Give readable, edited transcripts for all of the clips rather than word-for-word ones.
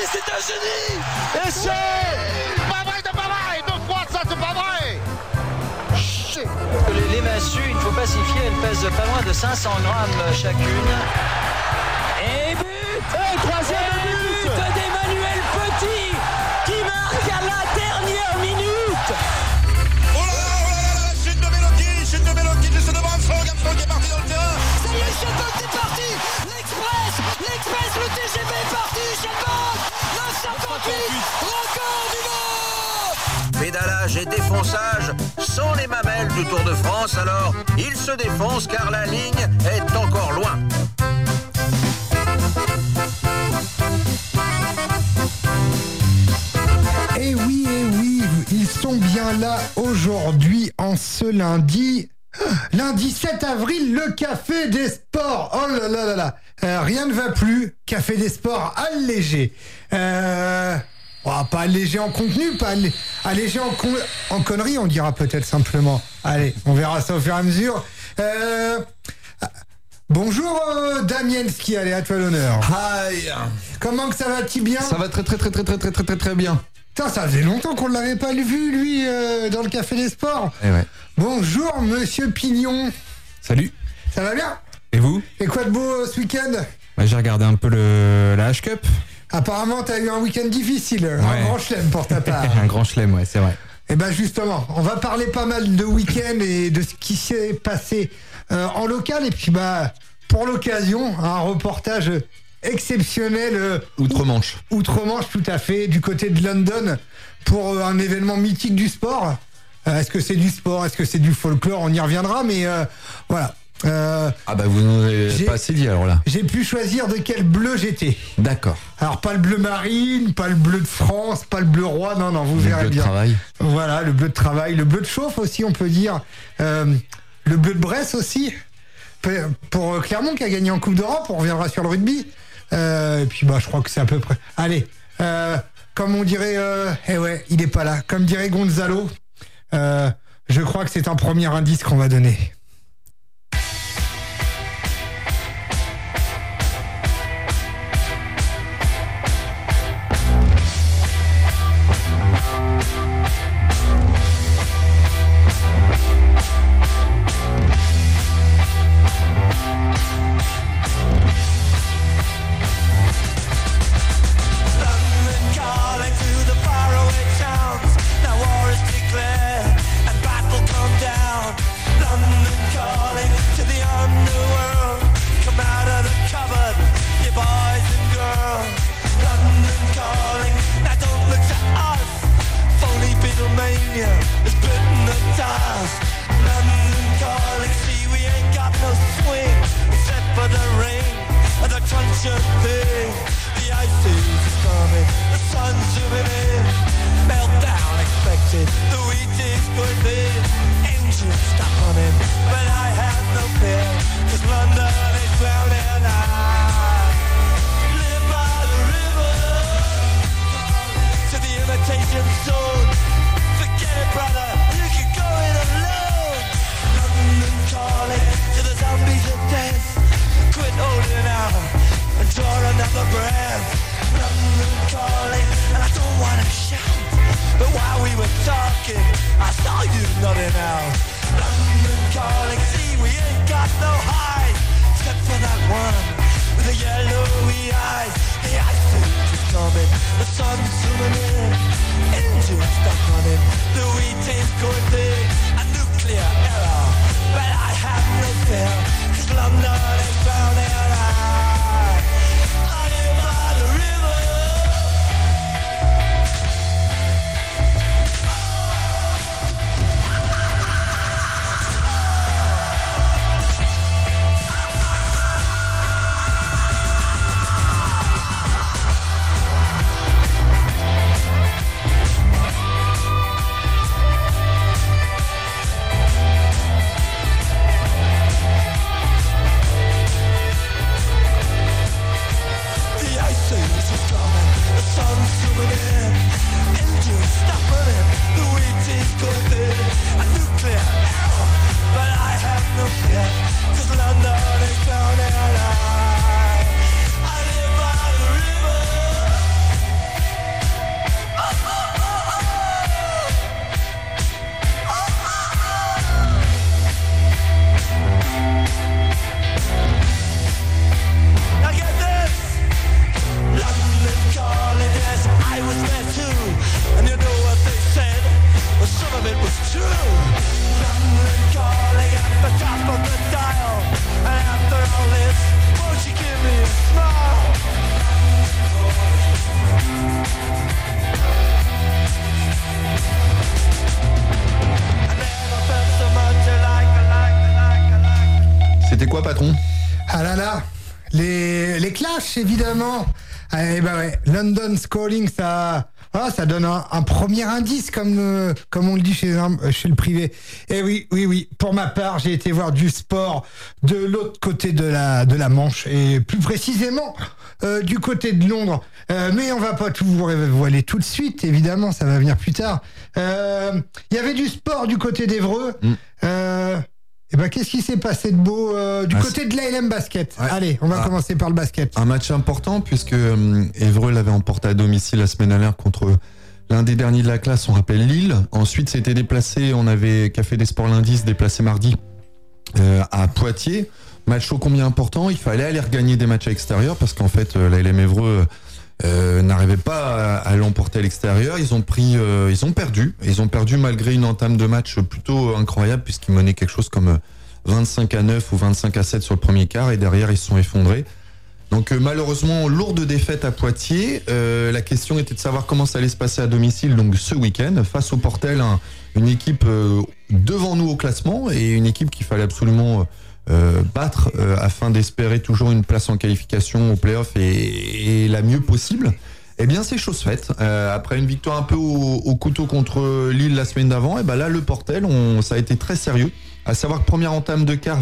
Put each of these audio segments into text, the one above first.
c'est un génie. Et c'est pas vrai, c'est pas vrai. 2 fois ça, c'est pas vrai. Shit. Les massues, il ne faut pas s'y fier, elles pèsent pas loin de 500 grammes chacune. Et but. Et troisième but d'Emmanuel Petit qui marque à la dernière minute. Oh là là, chute de Belotti juste devant Flo qui est parti dans le terrain. Ça y est, Chabot est parti. L'Express, le TGV est parti. Chabot, 9,58, record du monde. Pédalage et défonçage sont les mamelles du Tour de France, alors il se défonce car la ligne est encore loin. Eh oui, ils sont bien là aujourd'hui en ce lundi. Lundi 7 avril, le Café des Sports. Oh là là là là. Rien ne va plus. Café des Sports allégé. Pas allégé en contenu, pas allégé en conneries, on dira peut-être simplement. Allez, on verra ça au fur et à mesure. Bonjour Damienski, allez, à toi l'honneur. Aïe. Comment que ça va, bien? Ça va très bien. Putain, ça faisait longtemps qu'on ne l'avait pas vu, lui, dans le Café des Sports. Eh ouais. Bonjour, monsieur Pignon. Salut. Ça va bien? Et vous? Et quoi de beau ce week-end? J'ai regardé un peu la H-Cup. Apparemment, t'as eu un week-end difficile. Ouais. Un grand chelem pour ta part. Un grand chelem, ouais, c'est vrai. Et ben justement, on va parler pas mal de week-end et de ce qui s'est passé en local. Et puis, pour l'occasion, un reportage exceptionnel. Outre-Manche. Outre-Manche, tout à fait, du côté de London, pour un événement mythique du sport. Est-ce que c'est du sport? Est-ce que c'est du folklore? On y reviendra, mais voilà. Vous n'en avez pas assez dit alors là. J'ai pu choisir de quel bleu j'étais. D'accord. Alors pas le bleu marine, pas le bleu de France, pas le bleu roi, non, vous verrez bien. Le bleu de travail. Voilà, le bleu de travail, le bleu de chauffe aussi, on peut dire. Le bleu de Brest aussi. Pour Clermont qui a gagné en Coupe d'Europe, on reviendra sur le rugby. Et puis je crois que c'est à peu près. Allez, comme on dirait, il est pas là. Comme dirait Gonzalo, je crois que c'est un premier indice qu'on va donner. Now war is declared and battle come down. London C'était quoi, patron? Ah là là, les clashs, évidemment. Eh ben ouais, London Calling, ça donne un premier indice, comme on le dit chez le privé. Et oui, pour ma part, j'ai été voir du sport de l'autre côté de la Manche, et plus précisément du côté de Londres. Mais on va pas tout vous révéler tout de suite, évidemment, ça va venir plus tard. Il y avait du sport du côté d'Évreux. Et ben, qu'est-ce qui s'est passé de beau du côté de l'ALM Basket? Ouais. Allez, on va commencer par le basket. Un match important puisque Évreux l'avait emporté à domicile la semaine dernière contre l'un des derniers de la classe, on rappelle Lille. Ensuite, c'était déplacé, on avait Café des Sports lundi, se déplacé mardi à Poitiers. Match ô combien important, il fallait aller regagner des matchs à l'extérieur parce qu'en fait, l'ALM Évreux n'arrivait pas à l'emporter à l'extérieur. Ils ont perdu malgré une entame de match plutôt incroyable puisqu'ils menaient quelque chose comme 25-9 ou 25-7 sur le premier quart et derrière ils se sont effondrés. Donc malheureusement, lourde défaite à Poitiers. La question était de savoir comment ça allait se passer à domicile donc ce week-end face au Portel, une équipe devant nous au classement et une équipe qu'il fallait absolument battre afin d'espérer toujours une place en qualification au play-off et la mieux possible. Eh bien, c'est chose faite. Après une victoire un peu au couteau contre Lille la semaine d'avant, et ben là, le Portel, ça a été très sérieux. À savoir que première entame de quart,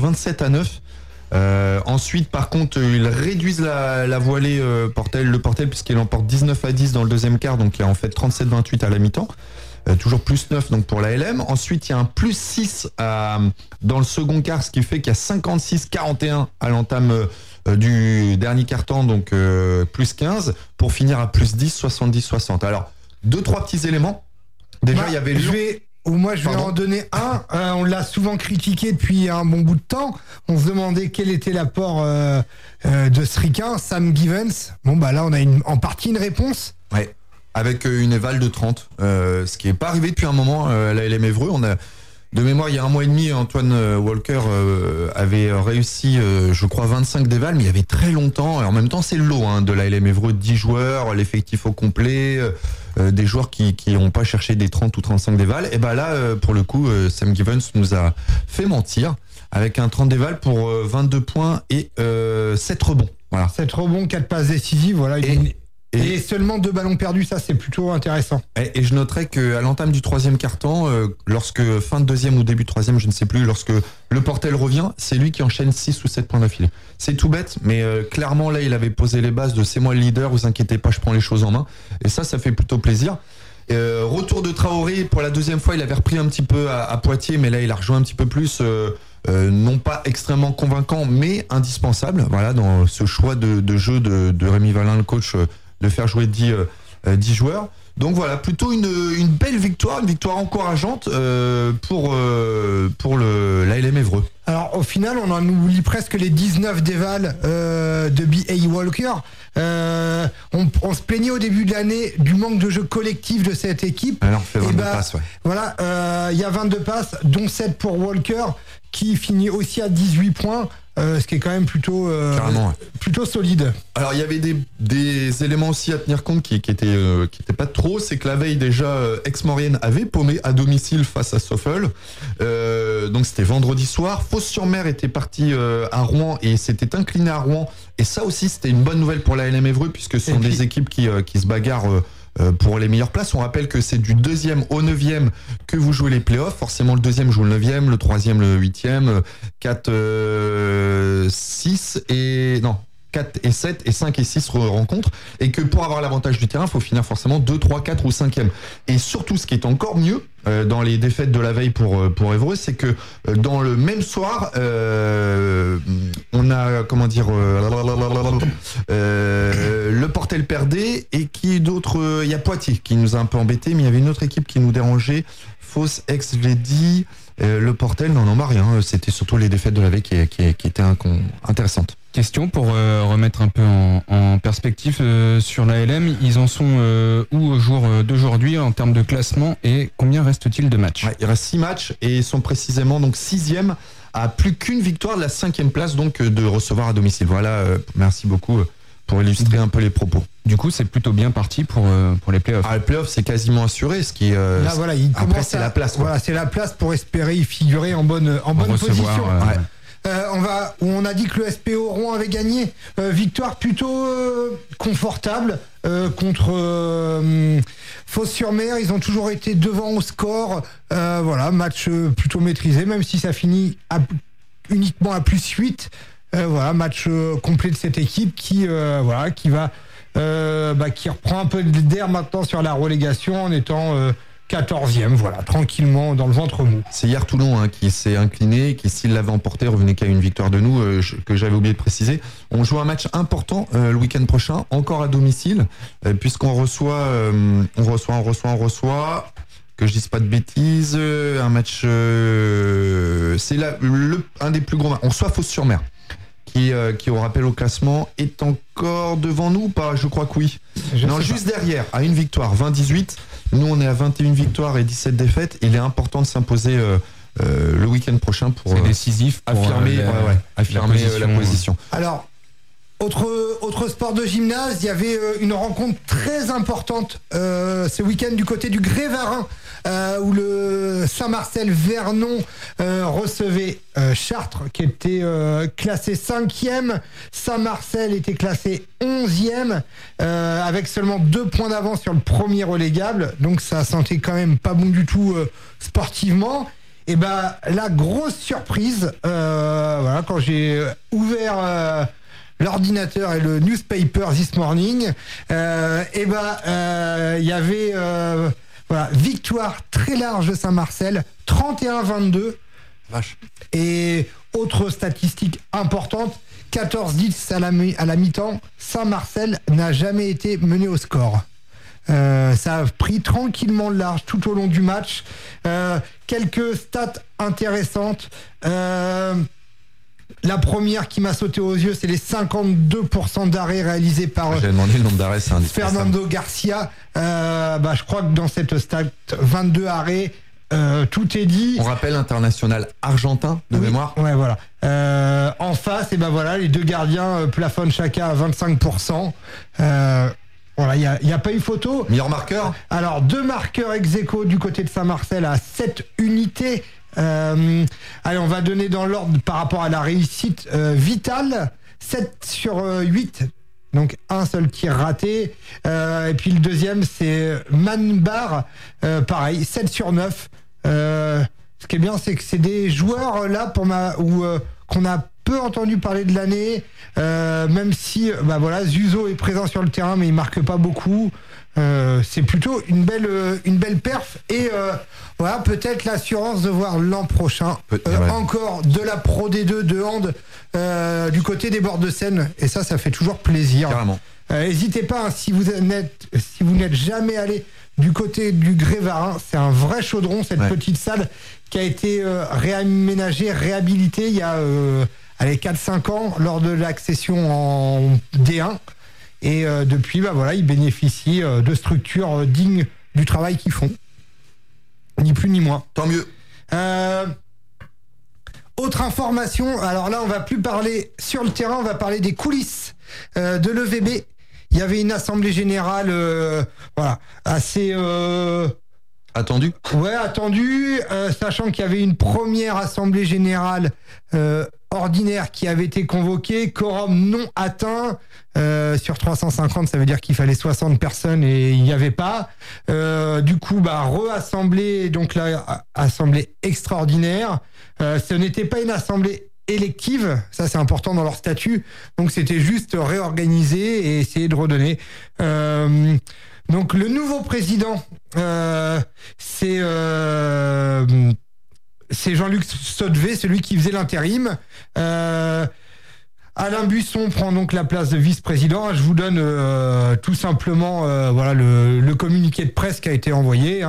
27-9. Ensuite, par contre, ils réduisent la voilée le Portel, puisqu'il emporte 19-10 dans le deuxième quart, donc il y a en fait 37-28 à la mi-temps. Toujours plus 9 donc pour la LM. Ensuite, il y a un plus 6 dans le second quart, ce qui fait qu'il y a 56-41 à l'entame du dernier quart-temps, donc plus 15, pour finir à plus 10, 70-60. Alors, 2-3 petits éléments. Déjà, il y avait je vais en donner un. On l'a souvent critiqué depuis un bon bout de temps. On se demandait quel était l'apport de ce ricain, Sam Givens. Bon, bah là, on a en partie une réponse. Ouais. Avec une éval de 30, ce qui n'est pas arrivé depuis un moment à la LM Évreux. De mémoire, il y a un mois et demi, Antoine Walker avait réussi, je crois, 25 d'éval, mais il y avait très longtemps. Et en même temps, c'est le lot de la LM Évreux, 10 joueurs, l'effectif au complet, des joueurs qui n'ont pas cherché des 30 ou 35 d'éval. Et bien là, pour le coup, Sam Givens nous a fait mentir avec un 30 d'éval pour 22 points et 7 rebonds. Voilà. 7 rebonds, 4 passes décisives, voilà. Et seulement 2 ballons perdus, ça c'est plutôt intéressant. Et je noterai qu'à l'entame du troisième quart-temps, lorsque fin de deuxième ou début de troisième, je ne sais plus, lorsque le Portel revient, c'est lui qui enchaîne 6 ou 7 points d'affilée. C'est tout bête, mais clairement là, il avait posé les bases de c'est moi le leader, vous inquiétez pas, je prends les choses en main. Et ça fait plutôt plaisir. Retour de Traoré, pour la deuxième fois, il avait repris un petit peu à Poitiers, mais là, il a rejoint un petit peu plus. Non pas extrêmement convaincant, mais indispensable. Voilà, dans ce choix de jeu de Rémi Valin, le coach, de faire jouer 10 joueurs. Donc voilà, plutôt une belle victoire, une victoire encourageante pour l'ALM Évreux. Alors au final, on en oublie presque les 19 d'éval de B.A. Walker. On se plaignait au début de l'année du manque de jeu collectif de cette équipe. Alors, on fait 22 passes, ouais. Voilà, il y a 22 passes, dont 7 pour Walker, qui finit aussi à 18 points. Ce qui est quand même plutôt solide. Alors il y avait des éléments aussi à tenir compte qui étaient pas trop. C'est que la veille déjà, Aix-Maurienne avait paumé à domicile face à Soffel. Donc c'était vendredi soir. Fos-sur-Mer était parti à Rouen et s'était incliné à Rouen. Et ça aussi c'était une bonne nouvelle pour la LM Évreux puisque ce sont des équipes qui se bagarrent pour les meilleures places. On rappelle que c'est du 2e au 9e que vous jouez les playoffs. Forcément, le 2e joue le 9e, le 3e le 8e, 4, 6 et... Non, 4 et 7 et 5 et 6 se rencontrent. Et que pour avoir l'avantage du terrain, il faut finir forcément 2, 3, 4 ou 5e. Et surtout, ce qui est encore mieux dans les défaites de la veille pour Évreux, c'est que dans le même soir, on a, le Portel perdait et qui d'autre, il y a Poitiers qui nous a un peu embêté, mais il y avait une autre équipe qui nous dérangeait, Fos, Aix, je l'ai dit, le Portel, non, rien, c'était surtout les défaites de la veille qui étaient intéressantes. Question pour remettre un peu en perspective sur la LM, ils en sont où au jour d'aujourd'hui en termes de classement et combien reste-t-il de matchs? Il reste 6 matchs et ils sont précisément donc 6e à plus qu'une victoire de la 5e place donc de recevoir à domicile. Voilà, merci beaucoup pour illustrer un peu les propos. Du coup, c'est plutôt bien parti pour les playoffs. Les playoffs, c'est quasiment assuré, ce qui là, voilà, après c'est la place. Voilà, c'est la place pour espérer y figurer en bonne position. où on a dit que le SPO Rouen avait gagné. Victoire plutôt confortable contre Fos-sur-Mer. Ils ont toujours été devant au score. Voilà, match plutôt maîtrisé, même si ça finit uniquement à +8. Voilà, match complet de cette équipe qui va qui reprend un peu d'air maintenant sur la relégation en étant 14e, voilà, tranquillement dans le ventre mou. C'est hier Toulon qui s'est incliné, qui s'il l'avait emporté revenait qu'à une victoire de nous, que j'avais oublié de préciser. On joue un match important le week-end prochain, encore à domicile, puisqu'on reçoit, que je dise pas de bêtises, un match, c'est un des plus gros matchs. On reçoit Fos-sur-Mer. Qui au rappel au classement est encore devant nous ou pas? Je crois que oui. Juste derrière, à une victoire, 20-18. Nous on est à 21 victoires et 17 défaites. Il est important de s'imposer le week-end prochain pour c'est décisif pour affirmer la position. Alors, autre sport de gymnase, il y avait une rencontre très importante ce week-end du côté du Grès-Varin, où le Saint-Marcel-Vernon recevait Chartres, qui était classé 5e. Saint-Marcel était classé 11e, avec seulement 2 points d'avance sur le premier relégable. Donc ça sentait quand même pas bon du tout sportivement. Et la grosse surprise, quand j'ai ouvert l'ordinateur et le newspaper This Morning, il y avait victoire très large de Saint-Marcel, 31-22. Vache. Et autre statistique importante, 14-10 à la mi-temps, Saint-Marcel n'a jamais été mené au score. Ça a pris tranquillement le large tout au long du match. Quelques stats intéressantes. La première qui m'a sauté aux yeux, c'est les 52% d'arrêts réalisés par j'ai demandé le nombre d'arrêts, c'est indispensable. Fernando Garcia. Je crois que dans cette stat, 22 arrêts, tout est dit. On rappelle international argentin de mémoire. Ouais, voilà. En face, les deux gardiens plafonnent chacun à 25%. Voilà, il n'y a pas eu photo. Meilleur marqueur. Alors, 2 marqueurs ex-aequo du côté de Saint-Marcel à 7 unités. Allez, on va donner dans l'ordre par rapport à la réussite. Vital, 7 sur 8. Donc, un seul tir raté. Et puis, le deuxième, c'est Manbar. Pareil, 7 sur 9. Ce qui est bien, c'est que c'est des joueurs là qu'on a peu entendu parler de l'année, même si Zuzo est présent sur le terrain, mais il marque pas beaucoup. C'est plutôt une belle perf et peut-être l'assurance de voir l'an prochain encore de la Pro D2 de hand du côté des bords de Seine, et ça fait toujours plaisir. Carrément. N'hésitez pas, si vous n'êtes jamais allé du côté du Grès-Varin, c'est un vrai chaudron, cette petite salle qui a été réaménagée, réhabilitée il y a 4-5 ans lors de l'accession en D1. Et depuis, ils bénéficient de structures dignes du travail qu'ils font. Ni plus ni moins. Tant mieux. Autre information, alors là, on va plus parler sur le terrain, on va parler des coulisses de l'EVB. Il y avait une assemblée générale assez... Attendue. Ouais, attendue, sachant qu'il y avait une première assemblée générale ordinaire qui avait été convoquée, quorum non atteint, sur 350, ça veut dire qu'il fallait 60 personnes et il n'y avait pas. Du coup, re-assemblée, donc là, assemblée extraordinaire. Ce n'était pas une assemblée élective, ça c'est important dans leur statut, donc c'était juste réorganiser et essayer de redonner. Donc le nouveau président, c'est Jean-Luc Saudevet, celui qui faisait l'intérim. Alain Buisson prend donc la place de vice-président. Je vous donne tout simplement le communiqué de presse qui a été envoyé.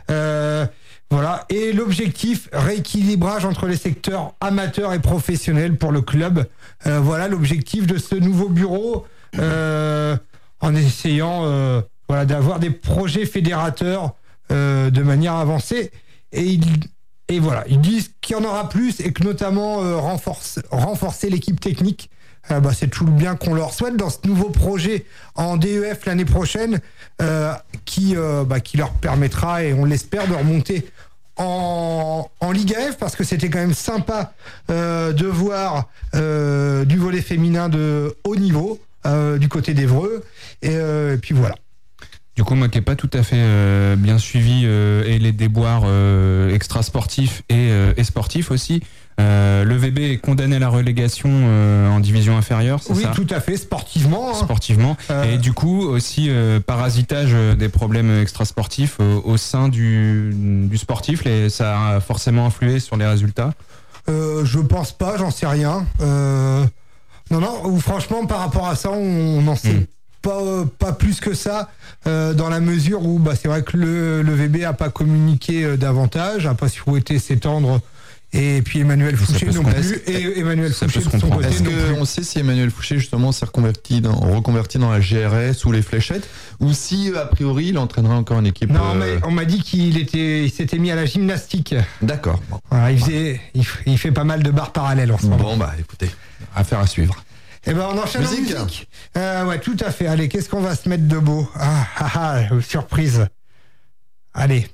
Et l'objectif, rééquilibrage entre les secteurs amateurs et professionnels pour le club. L'objectif de ce nouveau bureau, en essayant d'avoir des projets fédérateurs de manière avancée. Et ils disent qu'il y en aura plus et que notamment renforcer l'équipe technique. C'est tout le bien qu'on leur souhaite dans ce nouveau projet en DEF l'année prochaine, qui leur permettra, et on l'espère, de remonter en Ligue AF parce que c'était quand même sympa de voir du volley féminin de haut niveau du côté d'Évreux et puis voilà. Du coup, moi qui n'ai pas tout à fait bien suivi et les déboires extra-sportifs et sportifs aussi, le VB est condamné à la relégation en division inférieure, c'est ça ? Oui, tout à fait, sportivement. Hein. Sportivement. Et du coup, aussi parasitage des problèmes extra-sportifs au sein du sportif. Ça a forcément influé sur les résultats ? Je pense pas, j'en sais rien. Non, ou franchement, par rapport à ça, on n'en sait pas plus que ça, dans la mesure où c'est vrai que le VB a pas communiqué davantage, a pas souhaité s'étendre, et puis Emmanuel Fouché non plus, et Emmanuel Fouché de son côté. Est-ce qu'on sait si Emmanuel Fouché justement s'est reconverti dans la GRS ou les fléchettes, ou si a priori il entraînerait encore une équipe? Non, mais on m'a dit qu'il s'était mis à la gymnastique. D'accord. Bon. Voilà, il fait pas mal de barres parallèles en ce moment. Bon écoutez, affaire à suivre. Eh ben on enchaîne en musique. Ouais, tout à fait. Allez, qu'est-ce qu'on va se mettre de beau? Surprise. Allez,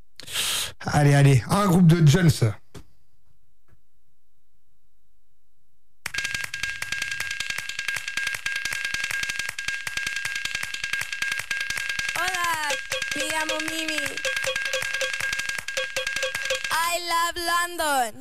un groupe de Jones. Hola, me llamo Mimi. I love London.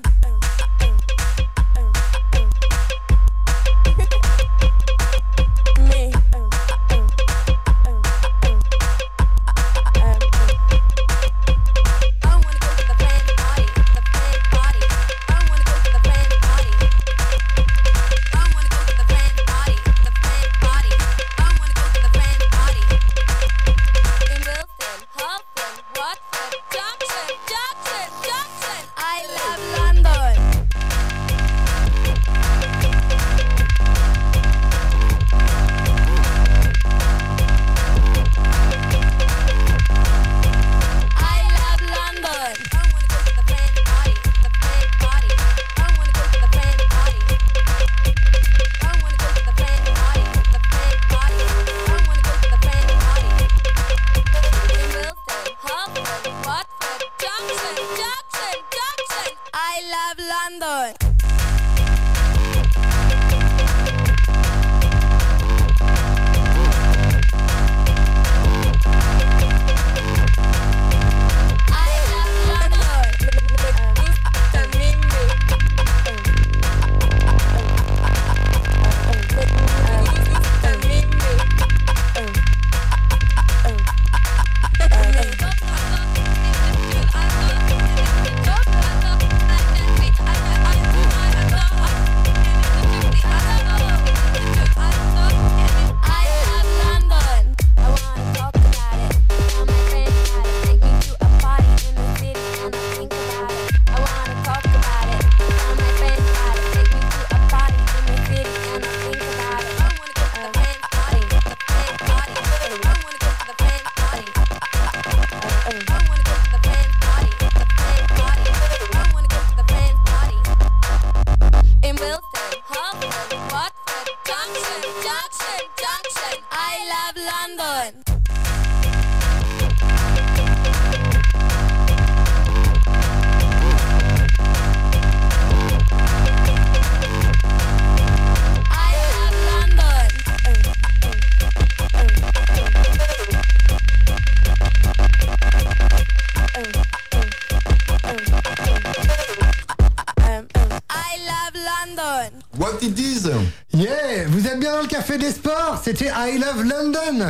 What it is? Yeah, vous êtes bien dans le Café des Sports. C'était I Love London,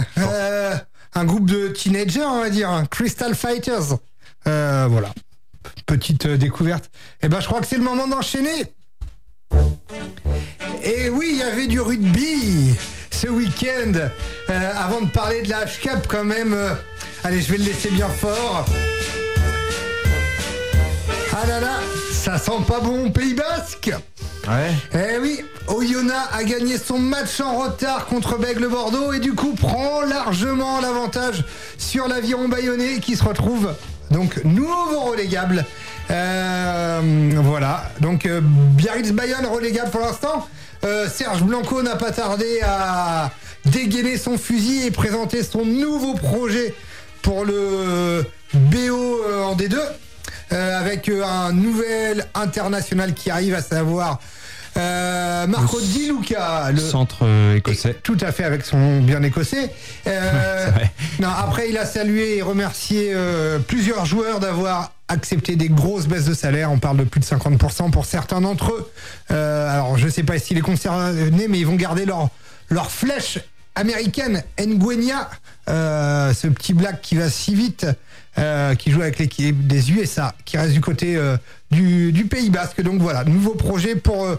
un groupe de teenagers, on va dire, Crystal Fighters. Voilà, petite découverte. Et je crois que c'est le moment d'enchaîner. Et oui, il y avait du rugby ce week-end. Avant de parler de la H-Cup quand même, allez, je vais le laisser bien fort. Ah là là, ça sent pas bon au Pays Basque. Ouais. Eh oui, Oyonnax a gagné son match en retard contre Bègles-Bordeaux et du coup prend largement l'avantage sur l'Aviron bayonnais qui se retrouve donc nouveau relégable. Voilà, donc Biarritz-Bayonne relégable pour l'instant. Serge Blanco n'a pas tardé à dégainer son fusil et présenter son nouveau projet pour le BO en D2. avec un nouvel international qui arrive, à savoir Marco Di Luca, le centre écossais. Tout à fait, avec son bien écossais. Non, après, il a salué et remercié plusieurs joueurs d'avoir accepté des grosses baisses de salaire. On parle de plus de 50% pour certains d'entre eux. Alors, je ne sais pas s'il est concerné, mais ils vont garder leur flèche américaine, Nguenia, ce petit black qui va si vite, qui joue avec l'équipe des USA, qui reste du côté du Pays Basque. Donc voilà, nouveau projet pour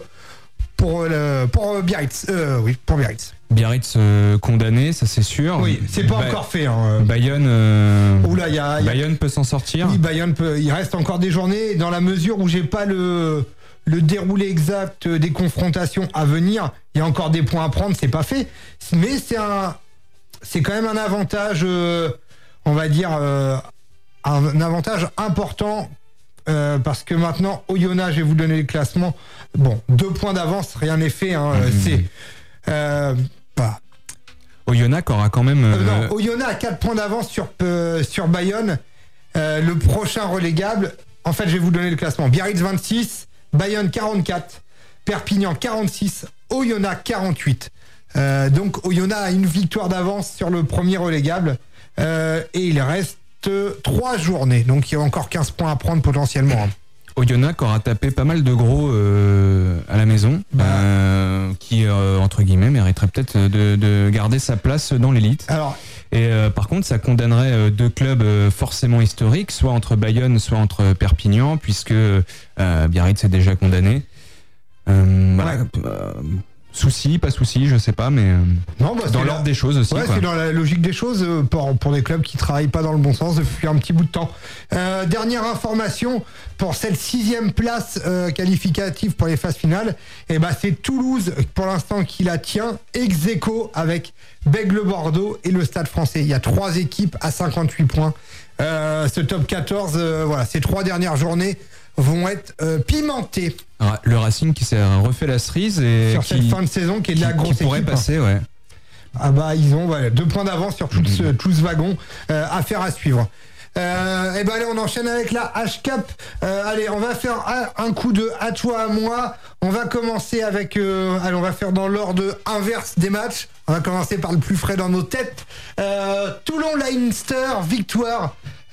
Biarritz. Pour Biarritz. Biarritz condamné, ça c'est sûr. Oui, c'est pas encore fait. Bayonne, Bayonne peut s'en sortir. Oui, Bayonne peut. Il reste encore des journées dans la mesure où j'ai pas le déroulé exact des confrontations à venir. Il y a encore des points à prendre, c'est pas fait. Mais c'est quand même un avantage, on va dire, un avantage important. Parce que maintenant, Oyonnax, je vais vous donner le classement. Bon, 2 points d'avance, rien n'est fait. C'est voilà. Oyonnax aura quand même. Non, Oyonnax a 4 points d'avance sur Bayonne. Le prochain relégable, en fait, je vais vous donner le classement. Biarritz 26, Bayonne 44, Perpignan 46, Oyonnax 48. Donc Oyonnax a une victoire d'avance sur le premier relégable. Et il reste 3 journées, donc il y a encore 15 points à prendre potentiellement. Oyonnax aura tapé pas mal de gros à la maison, qui entre guillemets mériterait peut-être de garder sa place dans l'élite. Alors, et par contre, ça condamnerait 2 clubs forcément historiques, soit entre Bayonne, soit entre Perpignan, puisque Biarritz est déjà condamné. Voilà. Souci, pas souci, je sais pas, mais non, dans l'ordre des choses aussi. Ouais, c'est dans la logique des choses pour des clubs qui travaillent pas dans le bon sens depuis un petit bout de temps. Dernière information pour cette 6e place qualificative pour les phases finales, et c'est Toulouse pour l'instant qui la tient ex aequo avec Bègles-Bordeaux et le Stade Français. Il y a 3 équipes à 58 points. Ce top 14, voilà, ces 3 dernières journées vont être pimentés. Le Racing qui s'est refait la cerise et sur cette fin de saison qui est de la grosse équipe. Qui pourrait passer, ouais. Ils ont 2 points d'avance sur tout ce wagon. Affaire à suivre. Allez, on enchaîne avec la H-Cup. Allez, on va faire un coup de à toi, à moi. On va commencer avec... on va faire dans l'ordre inverse des matchs. On va commencer par le plus frais dans nos têtes. Toulon-Leinster, victoire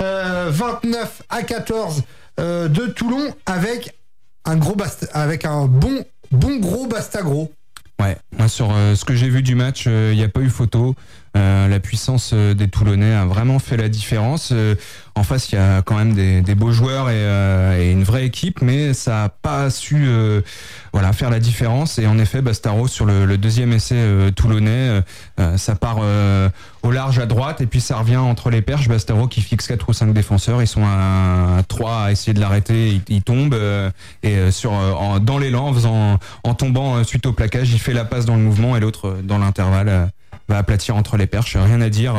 29-14 de Toulon avec un bon gros Bastagro. Ouais, moi sur ce que j'ai vu du match, il n'y a pas eu photo. La puissance des Toulonnais a vraiment fait la différence. En face, il y a quand même des beaux joueurs et une vraie équipe, mais ça n'a pas su faire la différence. Et en effet, Bastaro sur le deuxième essai toulonnais, ça part au large à droite et puis ça revient entre les perches. Bastaro qui fixe 4 ou 5 défenseurs, ils sont à 3 à essayer de l'arrêter, il tombe et dans l'élan, en tombant suite au plaquage, il fait la passe dans le mouvement et l'autre dans l'intervalle va aplatir entre les perches, rien à dire.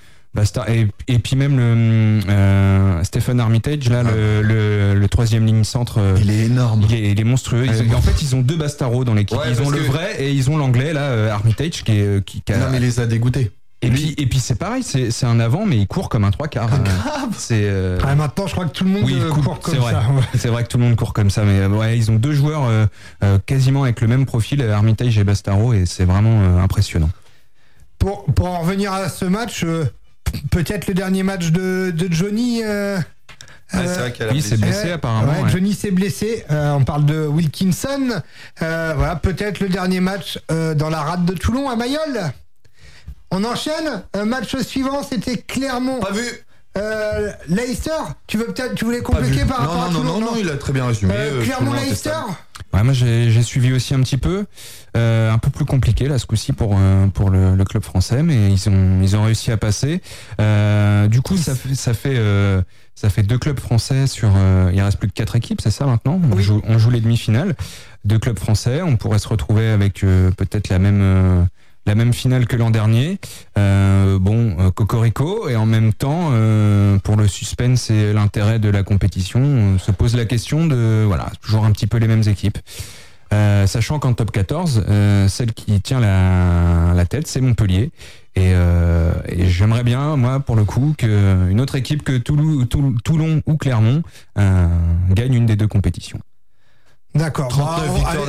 Et puis même le Stephen Armitage, là, le 3e ligne centre, il est énorme, il est monstrueux. En fait, ils ont 2 Bastaro dans l'équipe. Ils ont le vrai et ils ont l'anglais là, Armitage qui a... Non, mais il les a dégoûtés. Et puis c'est pareil, c'est un avant, mais il court comme un 3/4. Grave. Maintenant, je crois que tout le monde court comme ça. Ouais. C'est vrai que tout le monde court comme ça, mais ils ont 2 joueurs quasiment avec le même profil, Armitage et Bastaro, et c'est vraiment impressionnant. Pour en revenir à ce match, peut-être le dernier match de Johnny. C'est vrai qu'elle il s'est blessé apparemment. Ouais. Johnny s'est blessé. On parle de Wilkinson. Peut-être le dernier match dans la rade de Toulon à Mayol. On enchaîne. Match suivant, c'était Clermont. Pas vu. Leicester. Tu voulais compléter par rapport à Toulon? Non, il a très bien résumé. Clermont-Leicester. Ouais, moi j'ai suivi aussi un petit peu, un peu plus compliqué là ce coup-ci pour le club français, mais ils ont réussi à passer. Du coup ça fait 2 clubs français sur il reste plus que 4 équipes, c'est ça maintenant. Oui. On joue les demi-finales. 2 clubs français, on pourrait se retrouver avec peut-être la même finale que l'an dernier. Cocorico, et en même temps, pour le suspense et l'intérêt de la compétition, on se pose la question de, toujours un petit peu les mêmes équipes. Sachant qu'en top 14, celle qui tient la tête, c'est Montpellier. Et j'aimerais bien, moi, pour le coup, qu'une autre équipe que Toulon ou Clermont gagne une des deux compétitions. D'accord. 39 victoires.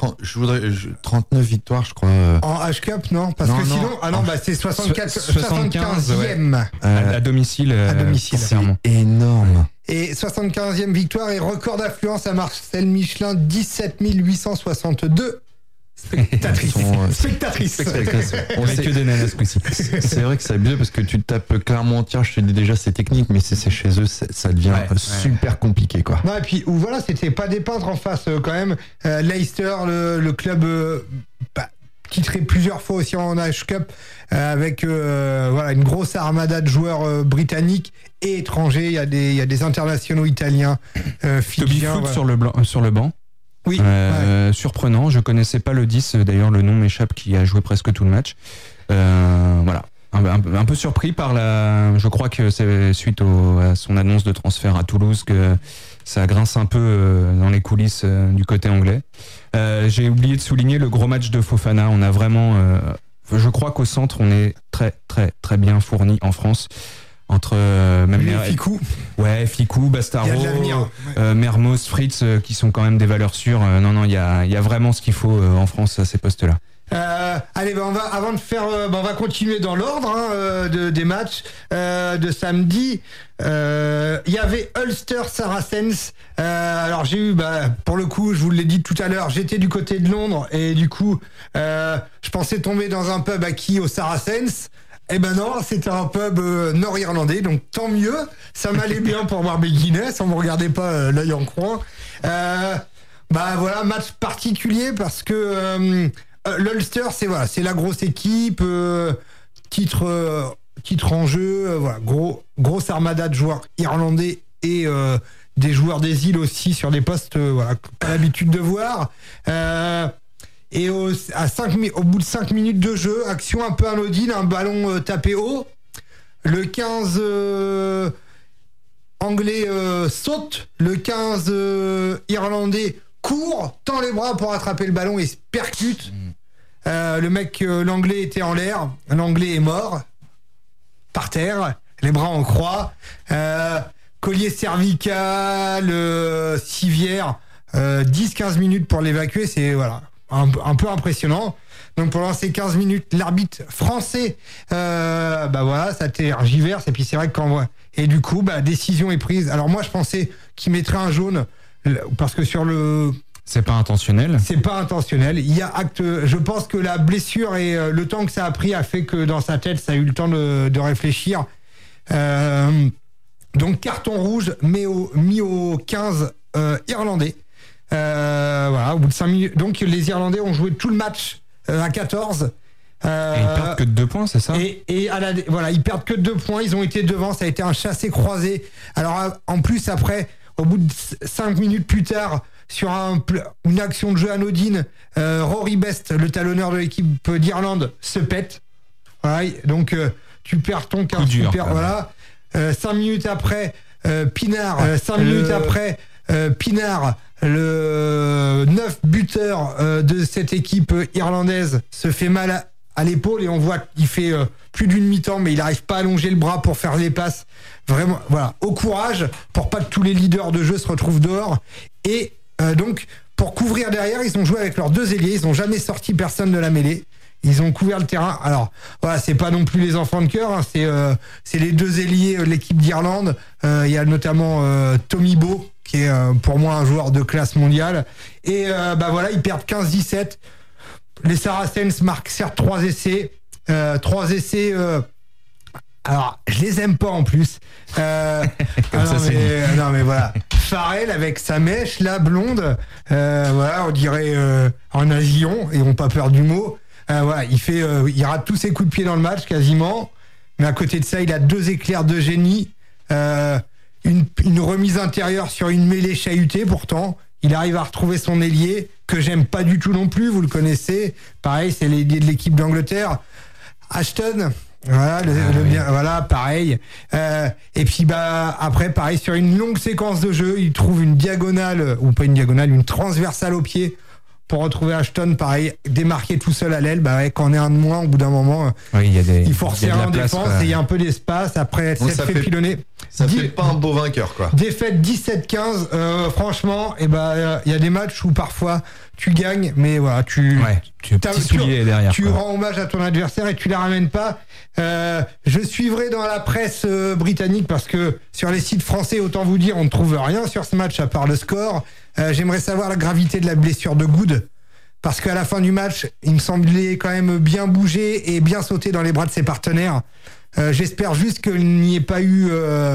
39 victoires, je crois. En H-Cup, non? Parce que sinon, c'est 75e. Ouais. À domicile. C'est énorme. Et 75e victoire et record d'affluence à Marcel Michelin, 17 862 spectatrices. On fait que des nanas ce coup-ci. C'est vrai que c'est abusé parce que tu tapes Clermont-Entière, je te dis déjà c'est technique, mais c'est chez eux, ça devient super compliqué, quoi. Non, et puis voilà, c'était pas des peintres en face quand même. Leicester, le club titré plusieurs fois aussi en H Cup, avec une grosse armada de joueurs britanniques et étrangers. Il y a des internationaux italiens, fidjiens. Toby Foot sur le banc. Oui. Surprenant, je connaissais pas le 10, d'ailleurs le nom m'échappe, qui a joué presque tout le match. Voilà. Un peu surpris par je crois que c'est suite à son annonce de transfert à Toulouse que ça grince un peu dans les coulisses du côté anglais. J'ai oublié de souligner le gros match de Fofana. On a vraiment, je crois qu'au centre on est très très très bien fourni en France. Entre Ficou. Ouais, Ficou, Bastaro, Mermoz, Fritz, qui sont quand même des valeurs sûres. Non, il y a vraiment ce qu'il faut en France à ces postes-là. Allez, on va continuer dans l'ordre des matchs de samedi. Il y avait Ulster Saracens. Alors j'ai eu, pour le coup, je vous l'ai dit tout à l'heure, j'étais du côté de Londres et du coup, je pensais tomber dans un pub acquis aux Saracens. Eh ben non, c'était un pub nord-irlandais, donc tant mieux. Ça m'allait bien pour voir mes Guinness, on me regardait pas l'œil en coin. Voilà, match particulier parce que l'Ulster, c'est la grosse équipe, titre en jeu, grosse armada de joueurs irlandais et des joueurs des îles aussi sur des postes pas l'habitude de voir. Et au bout de 5 minutes de jeu, action un peu anodine, un ballon tapé haut. Le 15 anglais saute, le 15 irlandais court, tend les bras pour attraper le ballon et se percute. L'anglais était en l'air, l'anglais est mort, par terre, les bras en croix, collier cervical, civière, 10-15 minutes pour l'évacuer, c'est un peu impressionnant. Donc pendant ces 15 minutes, l'arbitre français, ça tergiverse et puis c'est vrai que et du coup, décision est prise. Alors moi, je pensais qu'il mettrait un jaune parce que sur le. C'est pas intentionnel. C'est pas intentionnel. Il y a acte. Je pense que la blessure et le temps que ça a pris a fait que dans sa tête, ça a eu le temps de réfléchir. Donc carton rouge, mis au 15 irlandais. Au bout de 5 minutes. Donc les Irlandais ont joué tout le match à 14. Et ils perdent que de 2 points, c'est ça? Et ils perdent que de 2 points. Ils ont été devant, ça a été un chassé-croisé. Alors en plus, après, au bout de 5 minutes plus tard, sur une action de jeu anodine, Rory Best, le talonneur de l'équipe d'Irlande, se pète. Donc tu perds ton 15. Voilà. 5 minutes après, Pinard. 5 minutes après, Pinard, le 9 buteur de cette équipe irlandaise, se fait mal à l'épaule et on voit qu'il fait plus d'une mi-temps, mais il n'arrive pas à allonger le bras pour faire les passes. Vraiment, au courage pour pas que tous les leaders de jeu se retrouvent dehors. Et donc, pour couvrir derrière, ils ont joué avec leurs 2 ailiers. Ils n'ont jamais sorti personne de la mêlée. Ils ont couvert le terrain. Alors, c'est pas non plus les enfants de cœur. Hein, c'est les 2 ailiers de l'équipe d'Irlande. Il y a notamment Tommy Bowe, qui est pour moi un joueur de classe mondiale. Et ils perdent 15-17. Les Saracens marquent certes 3 essais. 3 essais... alors, je les aime pas en plus. Mais voilà. Farrell avec sa mèche, là, blonde. On dirait un asillon, et on pas peur du mot. Il rate tous ses coups de pied dans le match, quasiment. Mais à côté de ça, il a 2 éclairs de génie. Une remise intérieure sur une mêlée chahutée, pourtant. Il arrive à retrouver son ailier, que j'aime pas du tout non plus, vous le connaissez. Pareil, c'est l'ailier de l'équipe d'Angleterre. Ashton, pareil. Et puis après, pareil, sur une longue séquence de jeu, il trouve une diagonale, ou pas une diagonale, une transversale au pied. pour retrouver Ashton, pareil, démarqué tout seul à l'aile. Bah ouais, quand on est un de moins, au bout d'un moment, Oui, il faut resserrer en défense et il y a un peu d'espace. Après, Donc, s'être fait pilonner. Ça fait pas un beau vainqueur, quoi. Défaite 17-15. Franchement, il y a des matchs où parfois tu gagnes, mais voilà, tu petit soulier derrière. Tu rends hommage à ton adversaire et tu la ramènes pas. Je suivrai dans la presse britannique parce que sur les sites français, autant vous dire, on ne trouve rien sur ce match à part le score. J'aimerais savoir la gravité de la blessure de Good. Parce qu'à la fin du match, il me semblait quand même bien bouger et bien sauter dans les bras de ses partenaires. J'espère juste qu'il n'y ait pas eu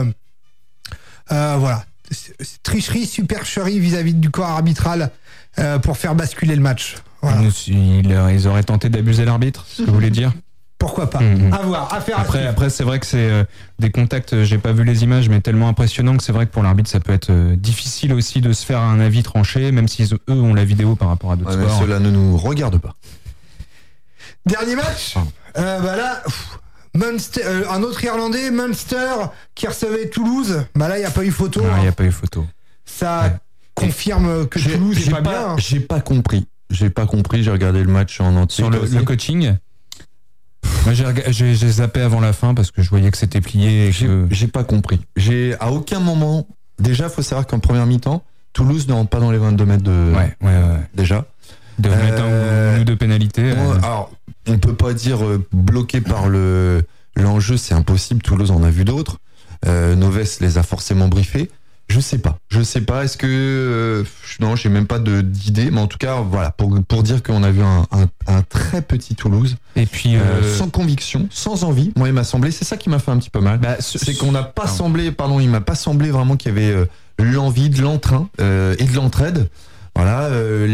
tricherie, supercherie vis-à-vis du corps arbitral pour faire basculer le match. Voilà. Ils auraient tenté d'abuser l'arbitre, c'est ce que vous voulez dire? Pourquoi pas? À voir, affaire à suivre. Après, c'est vrai que c'est des contacts, j'ai pas vu les images, mais tellement impressionnant que c'est vrai que pour l'arbitre, ça peut être difficile aussi de se faire un avis tranché, même si eux ont la vidéo par rapport à d'autres sports. Mais cela ne nous regarde pas. Dernier match. Munster, un autre Irlandais, Munster, qui recevait Toulouse. Bah là, il n'y a pas eu photo. Non, il n'y a pas eu photo. Ça confirme que Toulouse n'est pas bien. J'ai pas compris. J'ai regardé le match en entier. Sur le coaching. Moi, j'ai zappé avant la fin parce que je voyais que c'était plié. J'ai pas compris. À aucun moment. Déjà, faut savoir qu'en première mi-temps, Toulouse ne rentre pas dans les 22 mètres de. Ouais. Déjà. De mettre un ou deux pénalités. Alors, on peut pas dire bloqué par l'enjeu, c'est impossible. Toulouse en a vu d'autres. Noves les a forcément briefés. Je sais pas. Est-ce que non, j'ai même pas d'idée. Mais en tout cas, voilà, pour dire qu'on a vu un très petit Toulouse. Et puis sans conviction, sans envie. Moi, il m'a semblé. C'est ça qui m'a fait un petit peu mal. C'est qu'on n'a pas semblé. Pardon, il m'a pas semblé vraiment qu'il y avait l'envie, de l'entrain et de l'entraide. Voilà,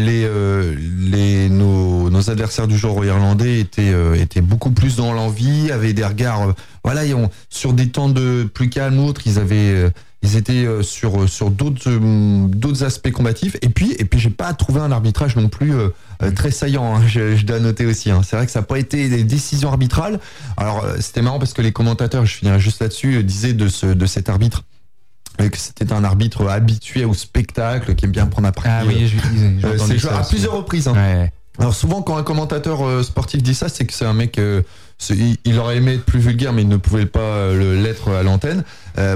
nos adversaires du jour irlandais étaient beaucoup plus dans l'envie, avaient des regards. Sur des temps de plus calmes ou autres, ils étaient sur d'autres aspects combatifs. Et puis j'ai pas trouvé un arbitrage non plus très saillant. Hein, je dois noter aussi. Hein. C'est vrai que ça n'a pas été des décisions arbitrales. Alors c'était marrant parce que les commentateurs, je finirai juste là-dessus, disaient de cet arbitre. Que c'était un arbitre habitué au spectacle, qui aime bien prendre à partie. Ah oui, j'ai c'est joué à plusieurs reprises. Hein. Ouais. Alors souvent, quand un commentateur sportif dit ça, c'est que c'est un mec. Il aurait aimé être plus vulgaire, mais il ne pouvait pas l'être à l'antenne.